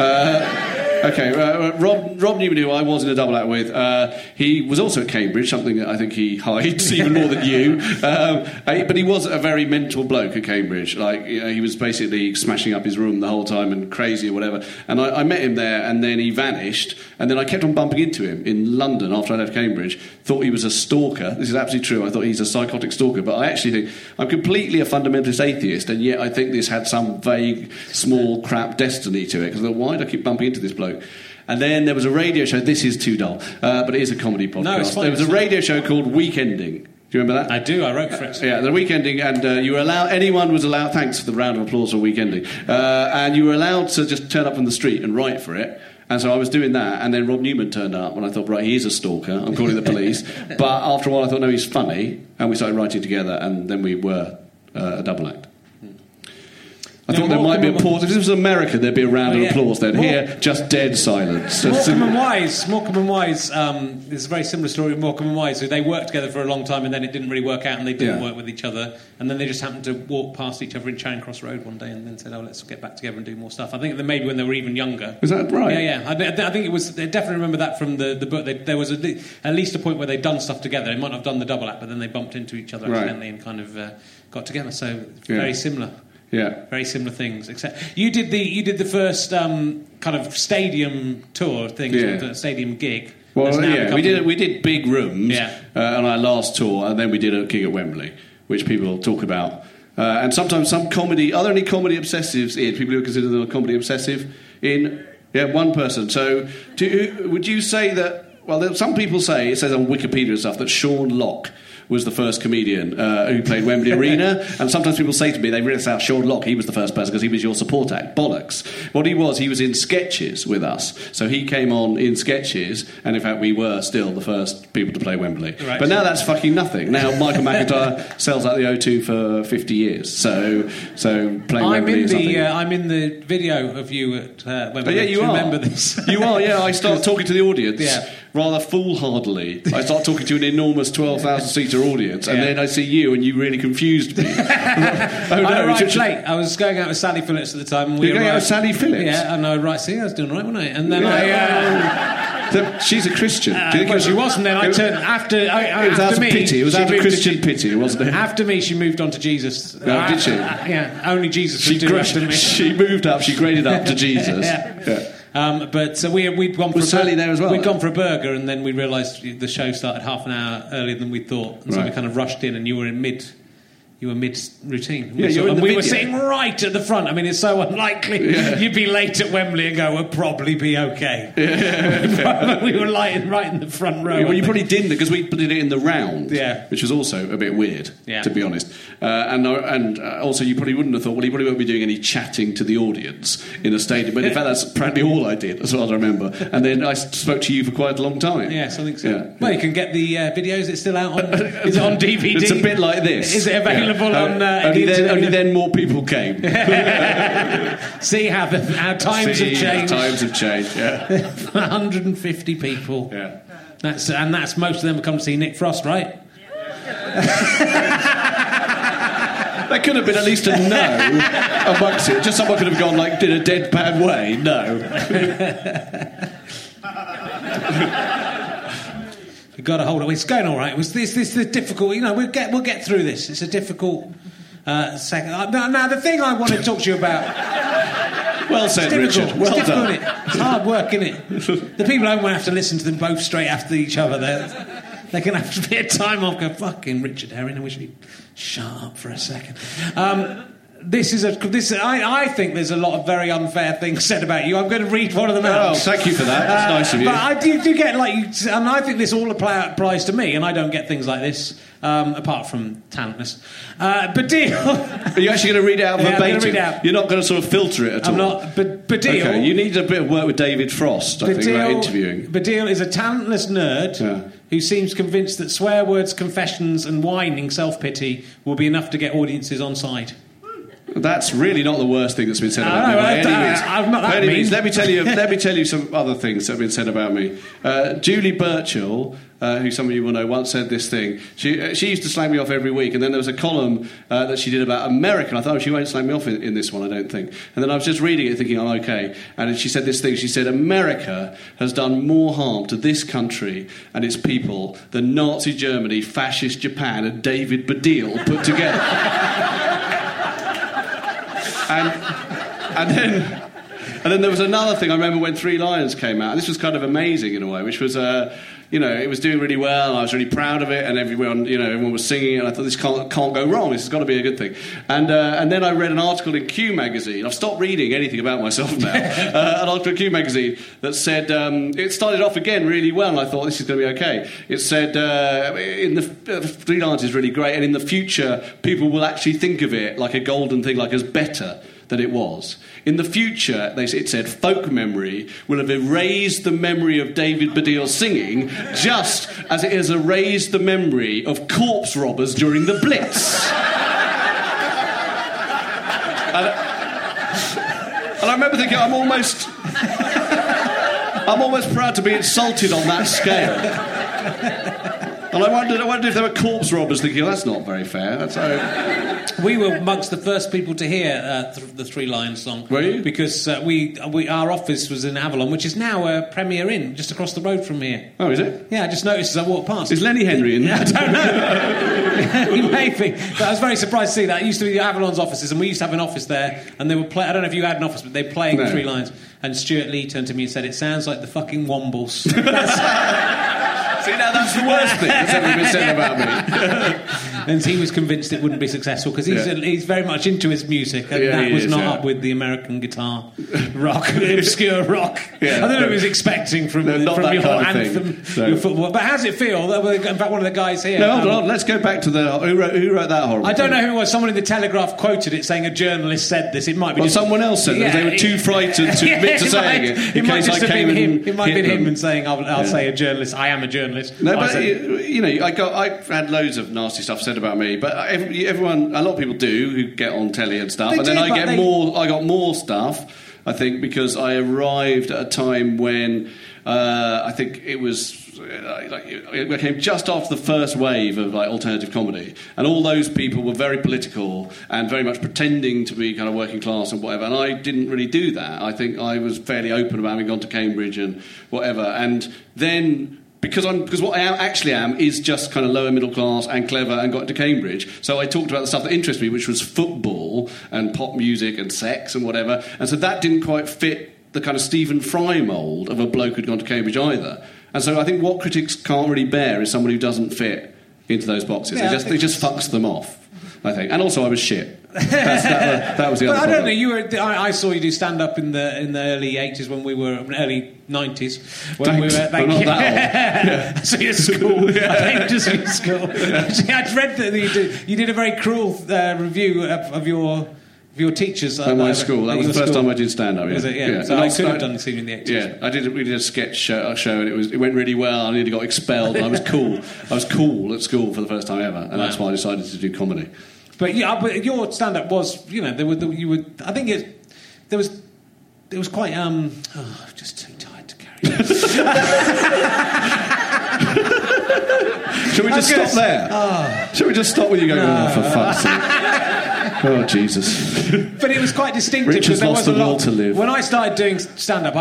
Speaker 5: Rob Newman, who I was in a double act with, he was also at Cambridge, something that I think he hides even more than you. But he was a very mental bloke at Cambridge. Like, you know, he was basically smashing up his room the whole time and crazy or whatever. And I met him there, and then he vanished. And then I kept on bumping into him in London after I left Cambridge. Thought he was a stalker. This is absolutely true. I thought he's a psychotic stalker. But I actually think I'm completely a fundamentalist atheist, and yet I think this had some vague, small, crap destiny to it. Because why do I keep bumping into this bloke? And then there was a radio show. This is too dull, but it is a comedy podcast.
Speaker 1: No, it's funny.
Speaker 5: There was a radio show called Weekending. Do you remember that?
Speaker 1: I do. I wrote for it.
Speaker 5: Yeah, the Weekending, and you were allowed. Anyone was allowed. Thanks for the round of applause for Weekending. And you were allowed to just turn up on the street and write for it. And so I was doing that, and then Rob Newman turned up, and I thought, right, he is a stalker. I'm calling the police. But after a while, I thought, no, he's funny, and we started writing together, and then we were a double act. I thought there might be a pause. If this was America, there'd be a round of applause then. Here, just dead silence.
Speaker 1: Morecambe and Wise, there's a very similar story with Morecambe and Wise. So they worked together for a long time, and then it didn't really work out, and they didn't work with each other. And then they just happened to walk past each other in Charing Cross Road one day and then said, oh, let's get back together and do more stuff. I think that maybe when they were even younger.
Speaker 5: Is that right?
Speaker 1: Yeah. I think it was... I definitely remember that from the book. There was at least a point where they'd done stuff together. They might have done the double act, but then they bumped into each other accidentally and kind of got together. So very similar.
Speaker 5: Yeah,
Speaker 1: very similar things. Except you did the first kind of stadium tour thing, the stadium gig.
Speaker 5: Well, yeah, we did big rooms on our last tour, and then we did a gig at Wembley, which people talk about. And sometimes some comedy. Are there any comedy obsessives in? People who consider them a comedy obsessive in? Yeah, one person. So, would you say that? Well, some people say, it says on Wikipedia and stuff, that Sean Locke was the first comedian who played Wembley Arena. And sometimes people say to me, they really say, Sean Locke, he was the first person because he was your support act. Bollocks. What he was in sketches with us. So he came on in sketches, and in fact we were still the first people to play Wembley. Right. But now that's fucking nothing. Now Michael McIntyre sells out the O2 for 50 years. So playing Wembley is something.
Speaker 1: I'm in the video of you at Wembley.
Speaker 5: Yeah, you are.
Speaker 1: Remember this?
Speaker 5: You are, yeah. I start talking to the audience.
Speaker 1: Yeah.
Speaker 5: Rather foolhardily. I start talking to an enormous 12,000-seater audience, and then I see you, and you really confused me.
Speaker 1: I arrived late. I was going out with Sally Phillips at the time.
Speaker 5: You were going out with Sally Phillips?
Speaker 1: Yeah, and I was doing right, wasn't I? And then
Speaker 5: she's a Christian.
Speaker 1: She was, and then I turned after me.
Speaker 5: Pity. It was out of Christian pity, wasn't it?
Speaker 1: After me, she moved on to Jesus.
Speaker 5: Did she?
Speaker 1: Yeah, only Jesus could do after me.
Speaker 5: She moved up. She graded up to Jesus.
Speaker 1: Yeah. But we'd gone for
Speaker 5: Sally there as well.
Speaker 1: We'd gone for a burger, and then we realised the show started half an hour earlier than we thought, and so we kind of rushed in, and you were mid routine. We were sitting right at the front. I mean, it's so unlikely you'd be late at Wembley and go, we'll probably be okay. We were right in the front row.
Speaker 5: Well, you probably didn't, because we did it in the round, which was also a bit weird, to be honest. And also, you probably wouldn't have thought, well, you probably won't be doing any chatting to the audience in a stadium. But in fact, that's apparently all I did, as far as I remember. And then I spoke to you for quite a long time.
Speaker 1: Yes, I think so. Yeah. Well, you can get the videos. It's still out on... Is it on DVD?
Speaker 5: It's a bit like this.
Speaker 1: Is it available on...
Speaker 5: only then more people came.
Speaker 1: See how times have changed.
Speaker 5: Times have changed,
Speaker 1: 150 people.
Speaker 5: Yeah.
Speaker 1: That's most of them have come to see Nick Frost, right?
Speaker 5: There could have been at least a no amongst it. Just someone could have gone, like, in a deadpan way. No.
Speaker 1: We've got to hold it. It's going all right. It was this the difficult. You know, we'll get through this. It's a difficult second. Now, the thing I want to talk to you about.
Speaker 5: Well said, Richard. Well done.
Speaker 1: It's hard work, isn't it? The people don't want to have to listen to them both straight after each other. They're going to have to be a time off. Go, fucking Richard Herring. I wish he'd shut up for a second. I think there's a lot of very unfair things said about you. I'm going to read one of them out.
Speaker 5: Oh, thank you for that. That's nice of you.
Speaker 1: But I do get and I think this all applies to me, and I don't get things like this apart from talentless. Baddiel.
Speaker 5: Are you actually going to read it out verbatim?
Speaker 1: I'm going to read it out.
Speaker 5: You're not going to sort of filter it at all.
Speaker 1: I'm not. But Baddiel.
Speaker 5: Okay, you need a bit of work with David Frost. I think about interviewing.
Speaker 1: Baddiel is a talentless nerd who seems convinced that swear words, confessions, and whining self-pity will be enough to get audiences on side.
Speaker 5: That's really not the worst thing that's been said about me.
Speaker 1: I'm not that mean.
Speaker 5: Let me tell you some other things that have been said about me. Julie Burchill, who some of you will know, once said this thing. She used to slag me off every week, and then there was a column that she did about America. I thought, she won't slag me off in this one, I don't think. And then I was just reading it thinking, I'm okay. And she said this thing. She said, America has done more harm to this country and its people than Nazi Germany, fascist Japan, and David Baddiel put together. And then there was another thing. I remember when Three Lions came out. And this was kind of amazing in a way, which was, it was doing really well, and I was really proud of it, and everyone was singing, and I thought, this can't go wrong. This has got to be a good thing. And then I read an article in Q magazine. I've stopped reading anything about myself now. An article in Q magazine that said it started off again really well, and I thought, this is going to be okay. It said Three Lions is really great, and in the future people will actually think of it like a golden thing, like as better than it was. In the future, it said, folk memory will have erased the memory of David Baddiel singing, just as it has erased the memory of corpse robbers during the Blitz. And I remember thinking, I'm almost proud to be insulted on that scale. And I wondered if there were corpse robbers thinking, that's not very fair.
Speaker 1: We were amongst the first people to hear the Three Lions song.
Speaker 5: Were you?
Speaker 1: Because our office was in Avalon, which is now a Premier Inn, just across the road from here.
Speaker 5: Oh, is it?
Speaker 1: Yeah, I just noticed as I walked past.
Speaker 5: Is Lenny Henry in there?
Speaker 1: I don't know. He may be. But I was very surprised to see that. It used to be the Avalon's offices, and we used to have an office there, and they were I don't know if you had an office, but they were playing the Three Lions. And Stuart Lee turned to me and said, it sounds like the fucking Wombles.
Speaker 5: See, now that's the worst thing that's ever been said about me.
Speaker 1: And he was convinced it wouldn't be successful because he's very much into his music, and that was not up with the American guitar rock, obscure rock. Yeah, I don't know what he was expecting from your anthem, your football. But how does it feel? In fact, one of the guys here.
Speaker 5: No, hold on. Let's go back to who wrote that horrible.
Speaker 1: I don't know who it was. Someone in the Telegraph quoted it, saying a journalist said this. It might be.
Speaker 5: Well, someone else said it. They were too frightened to admit to saying it.
Speaker 1: It might have been him. It might have been him and saying, "I'll say a journalist. I am a journalist."
Speaker 5: No, but I've had loads of nasty stuff said about me, but everyone, a lot of people do who get on telly and stuff, then I got more stuff. I think because I arrived at a time when I think it was it came just after the first wave of alternative comedy, and all those people were very political and very much pretending to be kind of working class and whatever, and I didn't really do that. I think I was fairly open about having gone to Cambridge and whatever, and then because what I actually am is just kind of lower middle class and clever and got to Cambridge. So I talked about the stuff that interested me, which was football and pop music and sex and whatever. And so that didn't quite fit the kind of Stephen Fry mould of a bloke who'd gone to Cambridge either. And so I think what critics can't really bear is someone who doesn't fit into those boxes. Yeah, it just fucks them off, I think. And also I was shit. That was the other.
Speaker 1: But I don't know. I saw you do stand up in the early 80s when we were early 90s when we were.
Speaker 5: I'm not that old.
Speaker 1: So you're at school. I think just at school. I'd read that you did a very cruel review of your teachers
Speaker 5: at my school. That was the first time I did stand up. Yeah.
Speaker 1: Was it? Yeah. So I could have done the scene in the 80s.
Speaker 5: Yeah, we did a sketch show, and it went really well. I nearly got expelled. And I was cool. I was cool at school for the first time ever, and that's why I decided to do comedy.
Speaker 1: But your stand-up was, I think it was quite, I'm just too tired to carry it.
Speaker 5: Shall we just stop there? Shall we just stop with you going, for fuck's sake? Oh, Jesus.
Speaker 1: But it was quite distinctive.
Speaker 5: Richard's
Speaker 1: there
Speaker 5: lost
Speaker 1: was
Speaker 5: the
Speaker 1: a lot.
Speaker 5: will to live.
Speaker 1: When I started doing stand-up,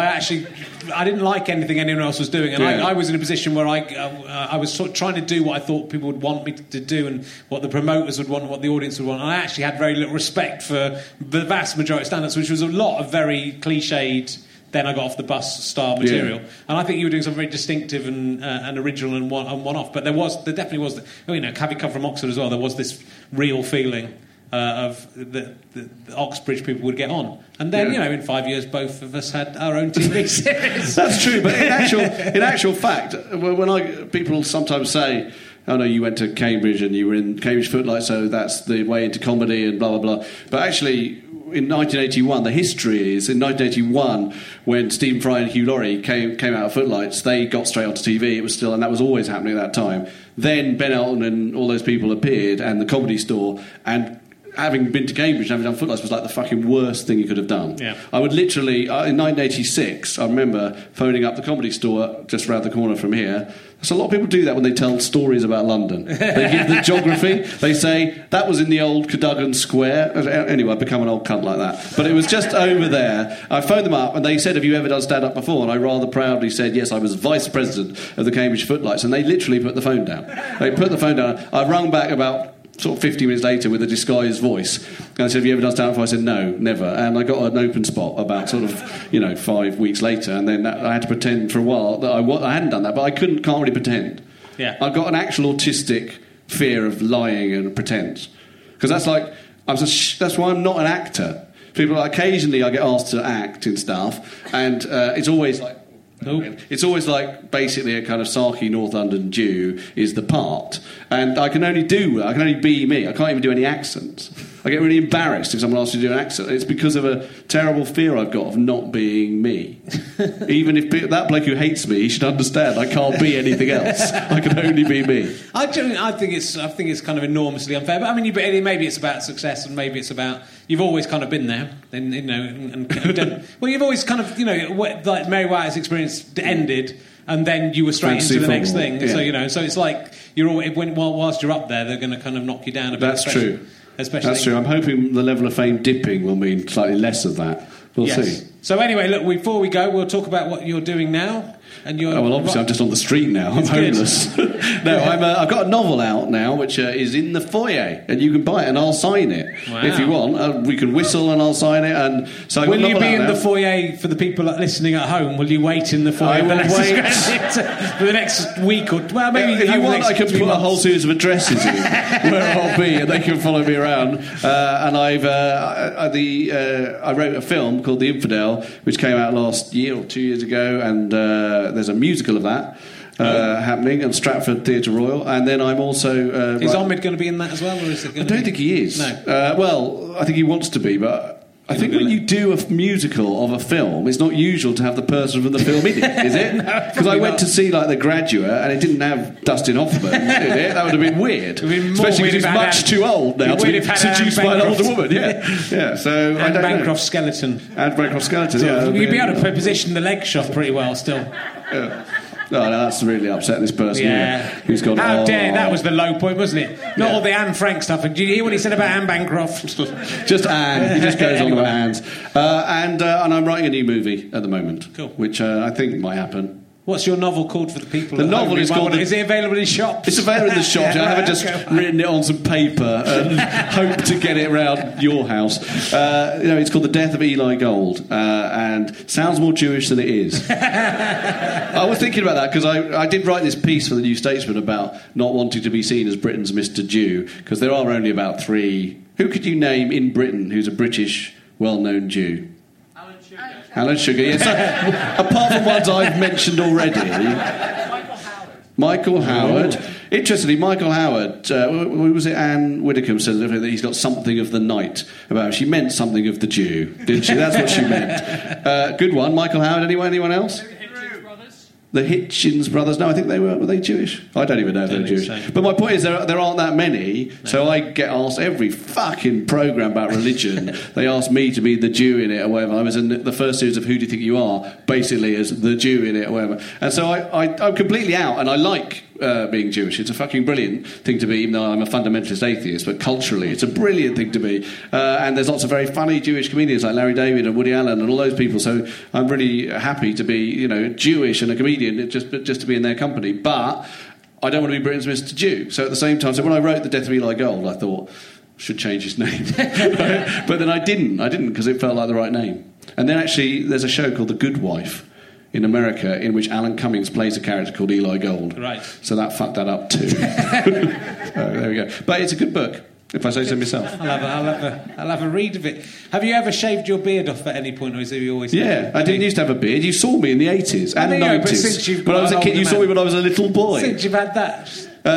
Speaker 1: I didn't like anything anyone else was doing, and I was in a position where I was sort of trying to do what I thought people would want me to do, and what the promoters would want, what the audience would want. And I actually had very little respect for the vast majority of stand-ups, which was a lot of very cliched. Then I got off the bus style material, and I think you were doing something very distinctive and original and one-off. But there definitely was, having come from Oxford as well, there was this real feeling of the Oxbridge people would get on. And then, in 5 years, both of us had our own TV series.
Speaker 5: That's true, but in actual fact, when people sometimes say, oh no, you went to Cambridge and you were in Cambridge Footlights, so that's the way into comedy and blah, blah, blah. But actually, in 1981, the history is, in 1981, when Stephen Fry and Hugh Laurie came out of Footlights, they got straight onto TV. It was still, and that was always happening at that time. Then Ben Elton and all those people appeared, and the Comedy Store, and having been to Cambridge and having done Footlights was like the fucking worst thing you could have done.
Speaker 1: Yeah.
Speaker 5: I would literally, in 1986, I remember phoning up the Comedy Store just around the corner from here. So a lot of people do that when they tell stories about London. They give the geography. They say, that was in the old Cadogan Square. Anyway, I've become an old cunt like that. But it was just over there. I phoned them up and they said, have you ever done stand-up before? And I rather proudly said, yes, I was vice president of the Cambridge Footlights. And they literally put the phone down. They put the phone down. I rung back about sort of 50 minutes later with a disguised voice. And I said, have you ever done stand-up before? I said, no, never. And I got an open spot about sort of, 5 weeks later. And then I had to pretend for a while that I hadn't done that, but I can't really pretend.
Speaker 1: Yeah.
Speaker 5: I've got an actual autistic fear of lying and pretense. Because that's like, that's why I'm not an actor. Occasionally I get asked to act in stuff, and it's always like, it's always like basically a kind of sarky North London Jew is the part, and I can only be me. I can't even do any accents. I get really embarrassed if someone asks me to do an accent. It's because of a terrible fear I've got of not being me. Even if that bloke who hates me, he should understand I can't be anything else. I can only be me.
Speaker 1: I think it's kind of enormously unfair. But I mean, maybe it's about success, and maybe it's about you've always kind of been there, and well, you've always kind of like Mary White's experience ended. And then you were straight into the next thing.
Speaker 5: Yeah.
Speaker 1: So it's like whilst you're up there, they're going to kind of knock you down a bit.
Speaker 5: That's true. That's true. I'm hoping the level of fame dipping will mean slightly less of that. We'll see.
Speaker 1: So anyway, look, before we go, we'll talk about what you're doing now. And you're
Speaker 5: obviously I'm just on the street now. I'm homeless. No, I've got a novel out now which is in the foyer, and you can buy it and I'll sign it if you want. We can whistle and I'll sign it. And so
Speaker 1: will you be in the foyer for the people listening at home? Will you wait in the foyer for the next week or maybe
Speaker 5: if you want? I can put a whole series of addresses in where I'll be, and they can follow me around. And I wrote a film called The Infidel, which came out last year or 2 years ago, and there's a musical of that happening at Stratford Theatre Royal, and then I'm also...
Speaker 1: is Omid going to be in that as well, or is it going to
Speaker 5: I don't think he is.
Speaker 1: No.
Speaker 5: Well, I think he wants to be, but... I think when you do a musical of a film, it's not usual to have the person from the film in it, is it? Because I went to see The Graduate, and it didn't have Dustin Hoffman in it. That would have been weird. Especially because he's much too old now to seduce by an older woman. Yeah. So
Speaker 1: and
Speaker 5: I don't
Speaker 1: Bancroft's
Speaker 5: know.
Speaker 1: skeleton.
Speaker 5: And Bancroft's skeleton, yeah.
Speaker 1: You'd be able to position the leg shot pretty well still.
Speaker 5: Yeah. No, that's really upset this person.
Speaker 1: Yeah.
Speaker 5: Who's gone,
Speaker 1: how dare, that was the low point, wasn't it? Not all the Anne Frank stuff. Did you hear what he said about Anne Bancroft?
Speaker 5: Just Anne. He just goes on about Anne's. And I'm writing a new movie at the moment.
Speaker 1: Cool.
Speaker 5: Which I think might happen.
Speaker 1: What's your novel called for the people?
Speaker 5: The novel is called...
Speaker 1: Is it available in shops?
Speaker 5: It's available in the shops. I haven't just written it on some paper and hope to get it around your house. It's called The Death of Eli Gold, and sounds more Jewish than it is. I was thinking about that because I did write this piece for the New Statesman about not wanting to be seen as Britain's Mr. Jew, because there are only about 3... Who could you name in Britain who's a British well-known Jew? Alan Sugar, yes. Apart from ones I've mentioned already. Michael Howard. Interestingly, Michael Howard, was it Anne Widdecombe said that he's got something of the night about him. She meant something of the Jew, didn't she? That's what she meant. Good one. Michael Howard, anyone else? The Hitchens brothers. No, I think were they Jewish? I don't even know if they're Jewish. So. But my point is there aren't that many, so I get asked every fucking programme about religion. They ask me to be the Jew in it or whatever. I was in the first series of Who Do You Think You Are, basically as the Jew in it or whatever. And so I'm completely out, and I like being Jewish. It's a fucking brilliant thing to be, even though I'm a fundamentalist atheist, but culturally it's a brilliant thing to be. And there's lots of very funny Jewish comedians like Larry David and Woody Allen and all those people, so I'm really happy to be, Jewish and a comedian, just to be in their company. But I don't want to be Britain's Mr. Jew. So at the same time, when I wrote The Death of Eli Gold, I thought, should change his name. But then I didn't because it felt like the right name. And then actually there's a show called The Good Wife in America in which Alan Cummings plays a character called Eli Gold.
Speaker 1: Right.
Speaker 5: So that fucked that up too. There we go. But it's a good book, if I say so myself.
Speaker 1: I'll have a read of it. Have you ever shaved your beard off at any point, or is it you always?
Speaker 5: Yeah, I didn't used to have a beard. You saw me in the 80s and 90s.
Speaker 1: But since you've
Speaker 5: when I was a kid, you saw me when I was a little boy.
Speaker 1: Since you've had that.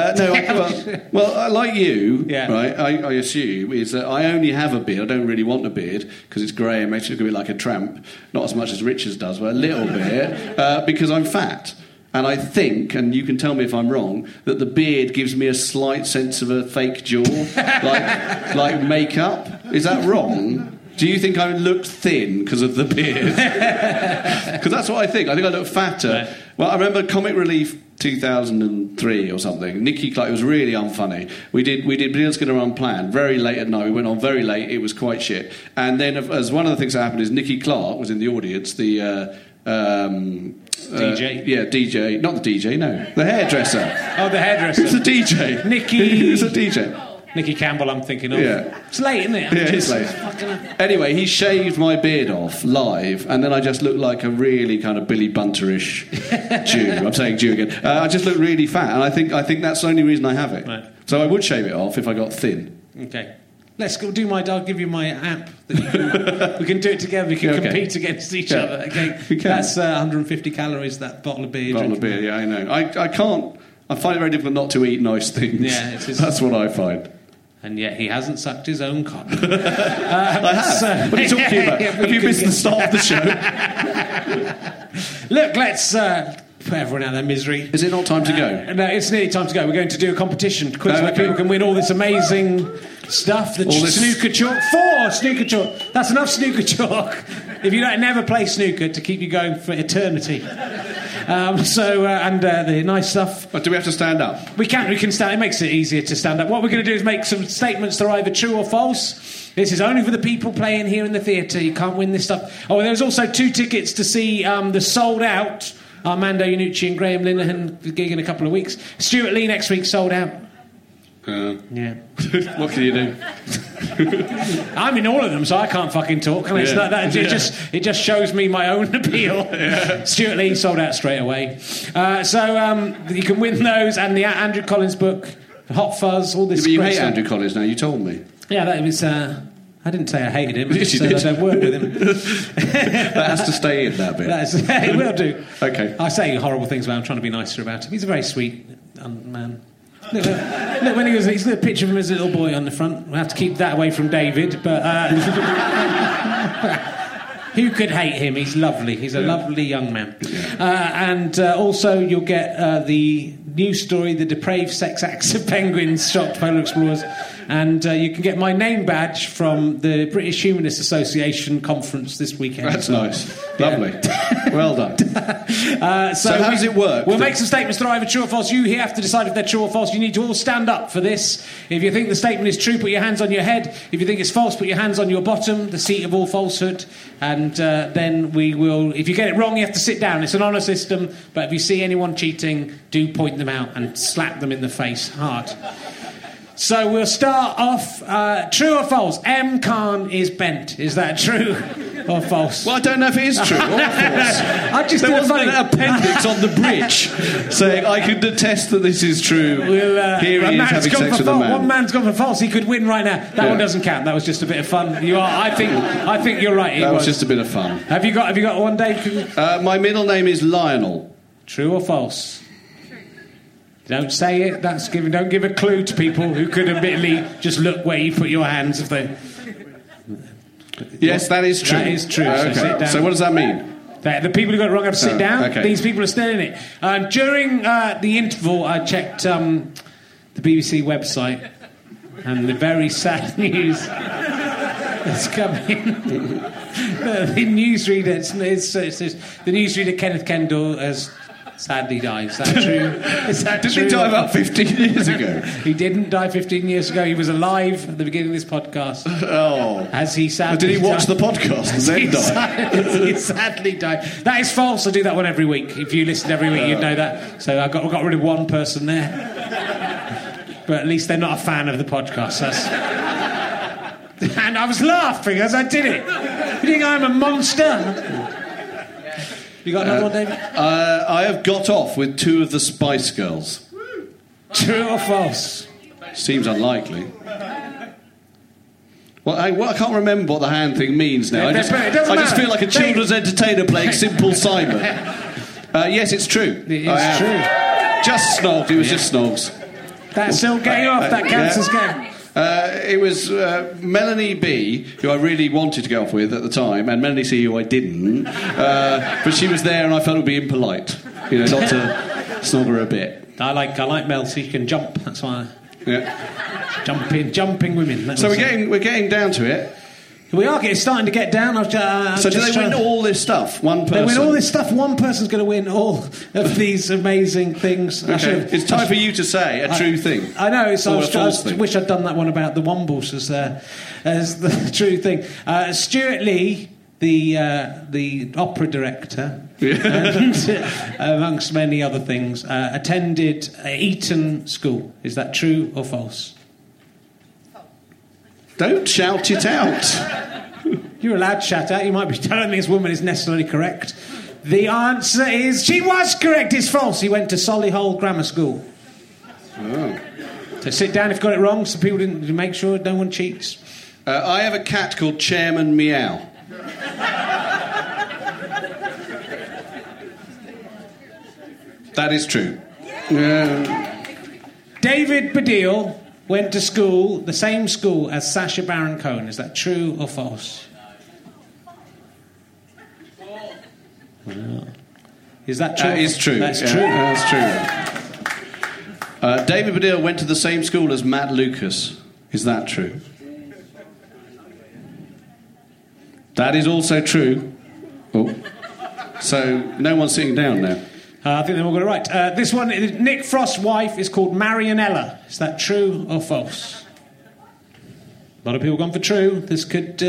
Speaker 5: Like you,
Speaker 1: yeah.
Speaker 5: Right? I assume is that I only have a beard. I don't really want a beard because it's grey and makes you look a bit like a tramp. Not as much as Richard's does, but a little bit because I'm fat. And I think, and you can tell me if I'm wrong, that the beard gives me a slight sense of a fake jaw, like makeup. Is that wrong? Do you think I looked thin because of the beard? Because that's what I think. I think I look fatter. Right. Well, I remember Comic Relief 2003 or something. Nicky Clark, it was really unfunny. We did Bleeding Skinner Unplanned very late at night. We went on very late. It was quite shit. And then, as one of the things that happened is Nicky Clark was in the audience. The
Speaker 1: DJ?
Speaker 5: DJ. Not the DJ, no. The hairdresser.
Speaker 1: Oh, the hairdresser.
Speaker 5: It's a DJ.
Speaker 1: Nicky.
Speaker 5: It's a DJ.
Speaker 1: Nicky Campbell, I'm thinking of.
Speaker 5: Yeah.
Speaker 1: It's late, isn't it?
Speaker 5: It's late. Anyway, he shaved my beard off live, and then I just looked like a really kind of Billy Bunter-ish Jew. I'm saying Jew again. I just look really fat, and I think that's the only reason I have it. Right. So I would shave it off if I got thin.
Speaker 1: Okay. Let's go do I'll give you my app. We can do it together. We can compete against each other. Okay. That's 150 calories, that bottle of beer.
Speaker 5: Bottle of beer, yeah, I know. I can't... I find it very difficult not to eat nice things.
Speaker 1: Yeah,
Speaker 5: that's what I find.
Speaker 1: And yet he hasn't sucked his own cock.
Speaker 5: I have. What are you talking about? Have you missed the start of the show?
Speaker 1: Look, let's put everyone out of their misery.
Speaker 5: Is it not time to go?
Speaker 1: No, it's nearly time to go. We're going to do a competition quiz where people can win all this amazing stuff. The snooker chalk. 4 snooker chalk. That's enough snooker chalk if you don't never play snooker to keep you going for eternity. The nice stuff.
Speaker 5: But do we have to stand up?
Speaker 1: We can stand. It makes it easier to stand up. What we're going to do is make some statements that are either true or false. This is only for the people playing here in the theatre. You can't win this stuff. Oh, there's also 2 tickets to see the sold out Armando Iannucci and Graham Linehan gig in a couple of weeks. Stuart Lee next week, sold out. Yeah.
Speaker 5: What can you do?
Speaker 1: I'm in all of them, so I can't fucking talk. And it's it just shows me my own appeal. Yeah. Stuart Lee sold out straight away. You can win those and the Andrew Collins book, Hot Fuzz, all this.
Speaker 5: Yeah, but you hate Andrew Collins now. You told me.
Speaker 1: Yeah, that was. I didn't say I hated him. I just said I don't work with him.
Speaker 5: That has to stay in that bit.
Speaker 1: It will do.
Speaker 5: Okay.
Speaker 1: I say horrible things about him. I'm trying to be nicer about him. He's a very sweet man. Look, when he's got a picture of him as a little boy on the front. We'll have to keep that away from David, but who could hate him? He's lovely. He's a lovely young man. Also, you'll get the news story, The Depraved Sex Acts of Penguins Shocked Polar Explorers. And you can get my name badge from the British Humanist Association conference this weekend.
Speaker 5: That's nice. Lovely. Well done. So how does it work?
Speaker 1: We'll make some statements that are either true or false. You have to decide if they're true or false. You need to all stand up for this. If you think the statement is true, put your hands on your head. If you think it's false, put your hands on your bottom, the seat of all falsehood. And then we will... If you get it wrong, you have to sit down. It's an honour system. But if you see anyone cheating, do point them out and slap them in the face hard. So we'll start off, true or false? M. Khan is bent. Is that true or false?
Speaker 5: Well, I don't know if it is true or false. There wasn't an appendix on the bridge saying, I can attest that this is true. Here he is having sex with a man.
Speaker 1: One man's gone for false. He could win right now. That one doesn't count. That was just a bit of fun. I think you're right.
Speaker 5: That was just a bit of fun.
Speaker 1: Have you got one, Dave?
Speaker 5: My middle name is Lionel.
Speaker 1: True or false? Don't say it. Don't give a clue to people who could admittedly just look where you put your hands if they.
Speaker 5: Yes, that is true.
Speaker 1: That is true.
Speaker 5: Okay.
Speaker 1: So sit down.
Speaker 5: So what does that mean?
Speaker 1: The people who got it wrong have to sit down.
Speaker 5: Okay.
Speaker 1: These people are still in it. During the interval, I checked the BBC website, and the very sad news that's coming. The newsreader, the newsreader Kenneth Kendall has Sadly died. Is that true? Is that
Speaker 5: Didn't
Speaker 1: true?
Speaker 5: he die about 15 years ago?
Speaker 1: He didn't die 15 years ago. He was alive at the beginning of this podcast.
Speaker 5: Oh.
Speaker 1: As he sadly
Speaker 5: Did he watch
Speaker 1: died.
Speaker 5: the podcast and then die?
Speaker 1: He sadly died. That is false. I do that one every week. If you listened every week, you'd know that. So I got rid of one person there. But at least they're not a fan of the podcast. And I was laughing as I did it. You think I'm a monster? You got another one, David?
Speaker 5: I have got off with 2 of the Spice Girls.
Speaker 1: True or false?
Speaker 5: Seems unlikely. Well, I can't remember what the hand thing means now. I just feel like a children's entertainer playing Simple Simon. Yes, it's true.
Speaker 1: It is true.
Speaker 5: Just snogged. It was just snogs.
Speaker 1: That's still getting off. That counts as game.
Speaker 5: It was Melanie B, who I really wanted to go off with at the time, and Melanie C, who I didn't. But she was there, and I felt it would be impolite, not to snog her a bit.
Speaker 1: I like Mel. She can jump. That's why.
Speaker 5: Yeah.
Speaker 1: Jumping women.
Speaker 5: So we're getting down to it.
Speaker 1: We are starting to get down.
Speaker 5: So do they win all this stuff? One person.
Speaker 1: They win all this stuff. One person's going to win all of these amazing things.
Speaker 5: Okay. It's time for you to say a true thing.
Speaker 1: I know.
Speaker 5: I
Speaker 1: wish I'd done that one about the Wombles as the true thing. Stuart Lee, the opera director, and, amongst many other things, attended Eton School. Is that true or false?
Speaker 5: Don't shout it out.
Speaker 1: You're allowed to shout out. You might be telling me this woman is necessarily correct. The answer is she was correct. It's false. He went to Solihull Grammar School.
Speaker 5: Oh.
Speaker 1: So sit down if you got it wrong, so people didn't make sure no one cheats.
Speaker 5: I have a cat called Chairman Meow. That is true.
Speaker 1: David Baddiel went to school, the same school as Sacha Baron Cohen. Is that true or false? Is that true?
Speaker 5: That is true.
Speaker 1: That's true.
Speaker 5: That's true. David Baddiel went to the same school as Matt Lucas. Is that true? That is also true. Oh. So no one's sitting down now.
Speaker 1: I think they've all got it right. This one, Nick Frost's wife is called Marianella. Is that true or false? A lot of people gone for true. This could...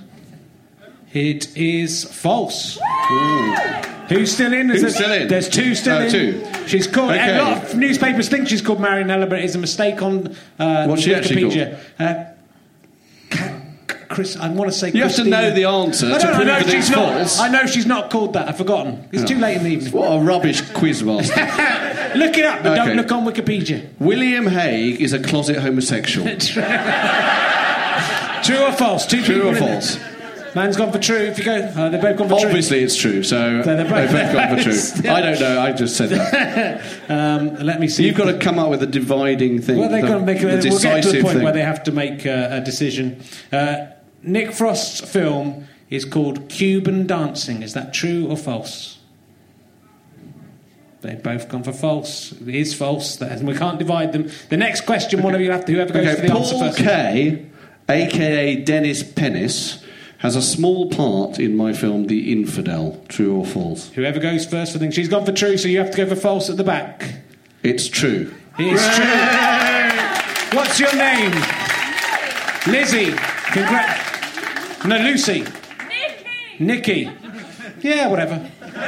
Speaker 1: it is false.
Speaker 5: Ooh.
Speaker 1: Who's still in?
Speaker 5: Who's still in?
Speaker 1: There's 2 still in.
Speaker 5: 2.
Speaker 1: She's called...
Speaker 5: Okay.
Speaker 1: A lot of newspapers think she's called Marianella, but it's a mistake on
Speaker 5: What's she actually
Speaker 1: Wikipedia. Chris, I want to say
Speaker 5: You
Speaker 1: Christina.
Speaker 5: have to know the answer to prove that it's false.
Speaker 1: I know she's not called that. I've forgotten. It's too late in the evening.
Speaker 5: What a rubbish quizmaster.
Speaker 1: Look it up, but
Speaker 5: Okay.
Speaker 1: don't look on Wikipedia.
Speaker 5: William Hague is a closet homosexual.
Speaker 1: True or false?
Speaker 5: True or false?
Speaker 1: Man's gone for true. If you go, they've both gone for true.
Speaker 5: Obviously it's true, so
Speaker 1: they're
Speaker 5: they've both gone for true. I don't know, I just said that.
Speaker 1: Let me see.
Speaker 5: You've got to come up with a dividing thing.
Speaker 1: Well, they've got to make
Speaker 5: the
Speaker 1: we'll get to
Speaker 5: decisive
Speaker 1: the point
Speaker 5: thing.
Speaker 1: where they have to make a decision. Nick Frost's film is called Cuban Dancing. Is that true or false? They've both gone for false. It is false. We can't divide them. The next question, one of you have to, whoever goes for the answer
Speaker 5: Paul
Speaker 1: first.
Speaker 5: Kay, a.k.a. Dennis Pennis, has a small part in my film The Infidel. True or false?
Speaker 1: Whoever goes first for things. She's gone for true, so you have to go for false at the back.
Speaker 5: It's true.
Speaker 1: It's true. What's your name? Lizzie. No, Lucy. Nikki. Yeah, whatever.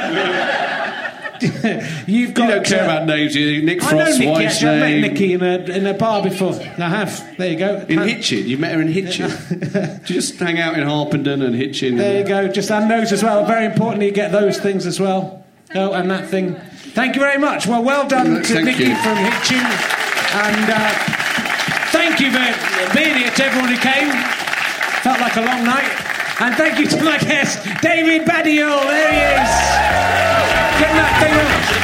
Speaker 1: You don't
Speaker 5: care about names, you. Nick
Speaker 1: I know
Speaker 5: Frost's
Speaker 1: Nikki,
Speaker 5: wife's
Speaker 1: actually. I've met
Speaker 5: name.
Speaker 1: Nikki in a bar before. I have. There you go.
Speaker 5: In Hitchin? You met her in Hitchin? Do you just hang out in Harpenden and Hitchin?
Speaker 1: There you go. Just and those as well. Very important you get those things as well. Oh, and that thing. Thank you very much. Well done to
Speaker 5: Thank
Speaker 1: Nikki
Speaker 5: you.
Speaker 1: from Hitchin. And thank you for being here to everyone who came. Felt like a long night. And thank you to my guest, David Baddiel. There he is. Getting that thing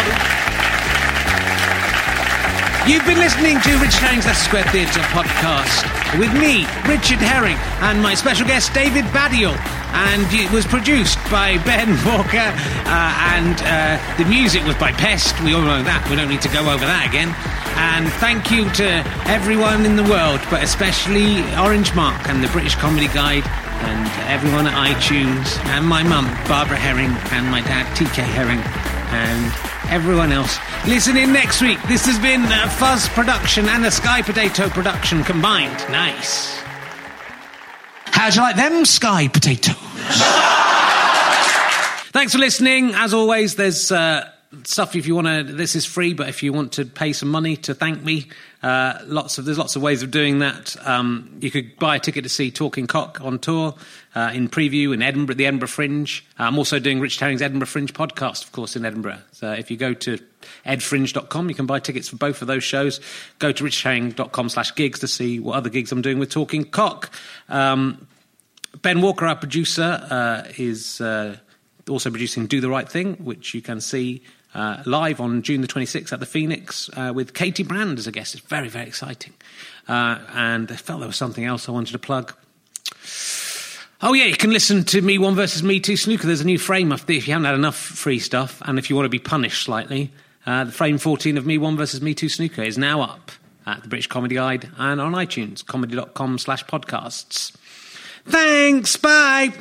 Speaker 1: on.
Speaker 7: You've been listening to Richard Herring's Leicester Square Theatre podcast with me, Richard Herring, and my special guest, David Baddiel. And it was produced by Ben Walker, and the music was by Pest. We all know that. We don't need to go over that again. And thank you to everyone in the world, but especially Orange Mark and the British Comedy Guide, and everyone at iTunes, and my mum, Barbara Herring, and my dad, TK Herring. and everyone else. Listen in next week. This has been a Fuzz production and a Sky Potato production combined. Nice. How'd you like them Sky Potatoes? Thanks for listening. As always, there's stuff if you want to. This is free, but if you want to pay some money to thank me, there's lots of ways of doing that. You could buy a ticket to see Talking Cock on tour in preview in Edinburgh, the Edinburgh Fringe. I'm also doing Rich Herring's Edinburgh Fringe podcast, of course, in Edinburgh. So if you go to edfringe.com, you can buy tickets for both of those shows. Go to richherring.com/gigs to see what other gigs I'm doing with Talking Cock. Ben Walker, our producer, is also producing Do the Right Thing, which you can see live on June the 26th at the Phoenix with Katie Brand as a guest. It's very, very exciting. And I felt there was something else I wanted to plug. Oh, yeah, you can listen to Me One versus Me Two Snooker. There's a new frame up there if you haven't had enough free stuff, and if you want to be punished slightly. The frame 14 of Me One versus Me Two Snooker is now up at the British Comedy Guide and on iTunes, comedy.com/podcasts. Thanks, bye!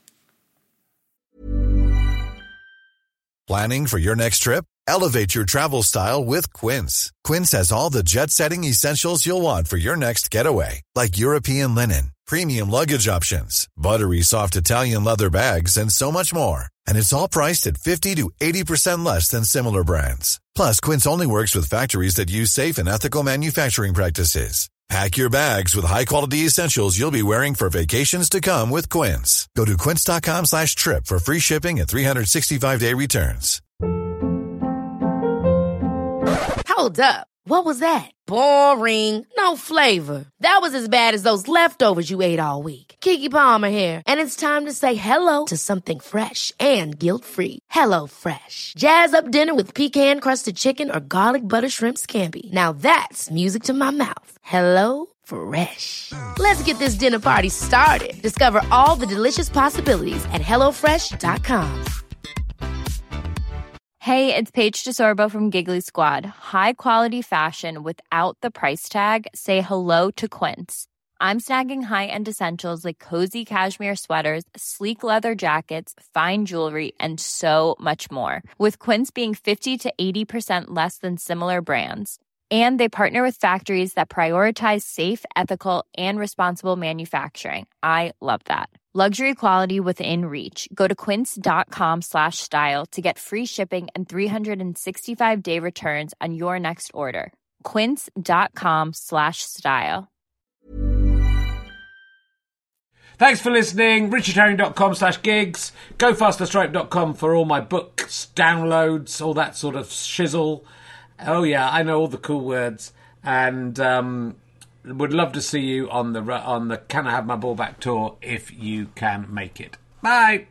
Speaker 8: Planning for your next trip? Elevate your travel style with Quince. Quince has all the jet-setting essentials you'll want for your next getaway, like European linen, premium luggage options, buttery soft Italian leather bags, and so much more. And it's all priced at 50 to 80% less than similar brands. Plus, Quince only works with factories that use safe and ethical manufacturing practices. Pack your bags with high-quality essentials you'll be wearing for vacations to come with Quince. Go to quince.com/trip for free shipping and 365-day returns.
Speaker 9: Hold up. What was that? Boring. No flavor. That was as bad as those leftovers you ate all week. Keke Palmer here, and it's time to say hello to something fresh and guilt-free. Hello Fresh. Jazz up dinner with pecan-crusted chicken or garlic butter shrimp scampi. Now that's music to my mouth. Hello Fresh. Let's get this dinner party started. Discover all the delicious possibilities at hellofresh.com.
Speaker 4: Hey, it's Paige DeSorbo from Giggly Squad. High quality fashion without the price tag. Say hello to Quince. I'm snagging high-end essentials like cozy cashmere sweaters, sleek leather jackets, fine jewelry, and so much more. With Quince being 50 to 80% less than similar brands. And they partner with factories that prioritize safe, ethical, and responsible manufacturing. I love that. Luxury quality within reach. Go to quince.com/style to get free shipping and 365-day returns on your next order. Quince.com/style.
Speaker 7: Thanks for listening. richardherring.com/gigs. GoFasterStripe.com for all my books, downloads, all that sort of shizzle. Oh yeah, I know all the cool words. And would love to see you on the Can I Have My Ball Back tour if you can make it. Bye.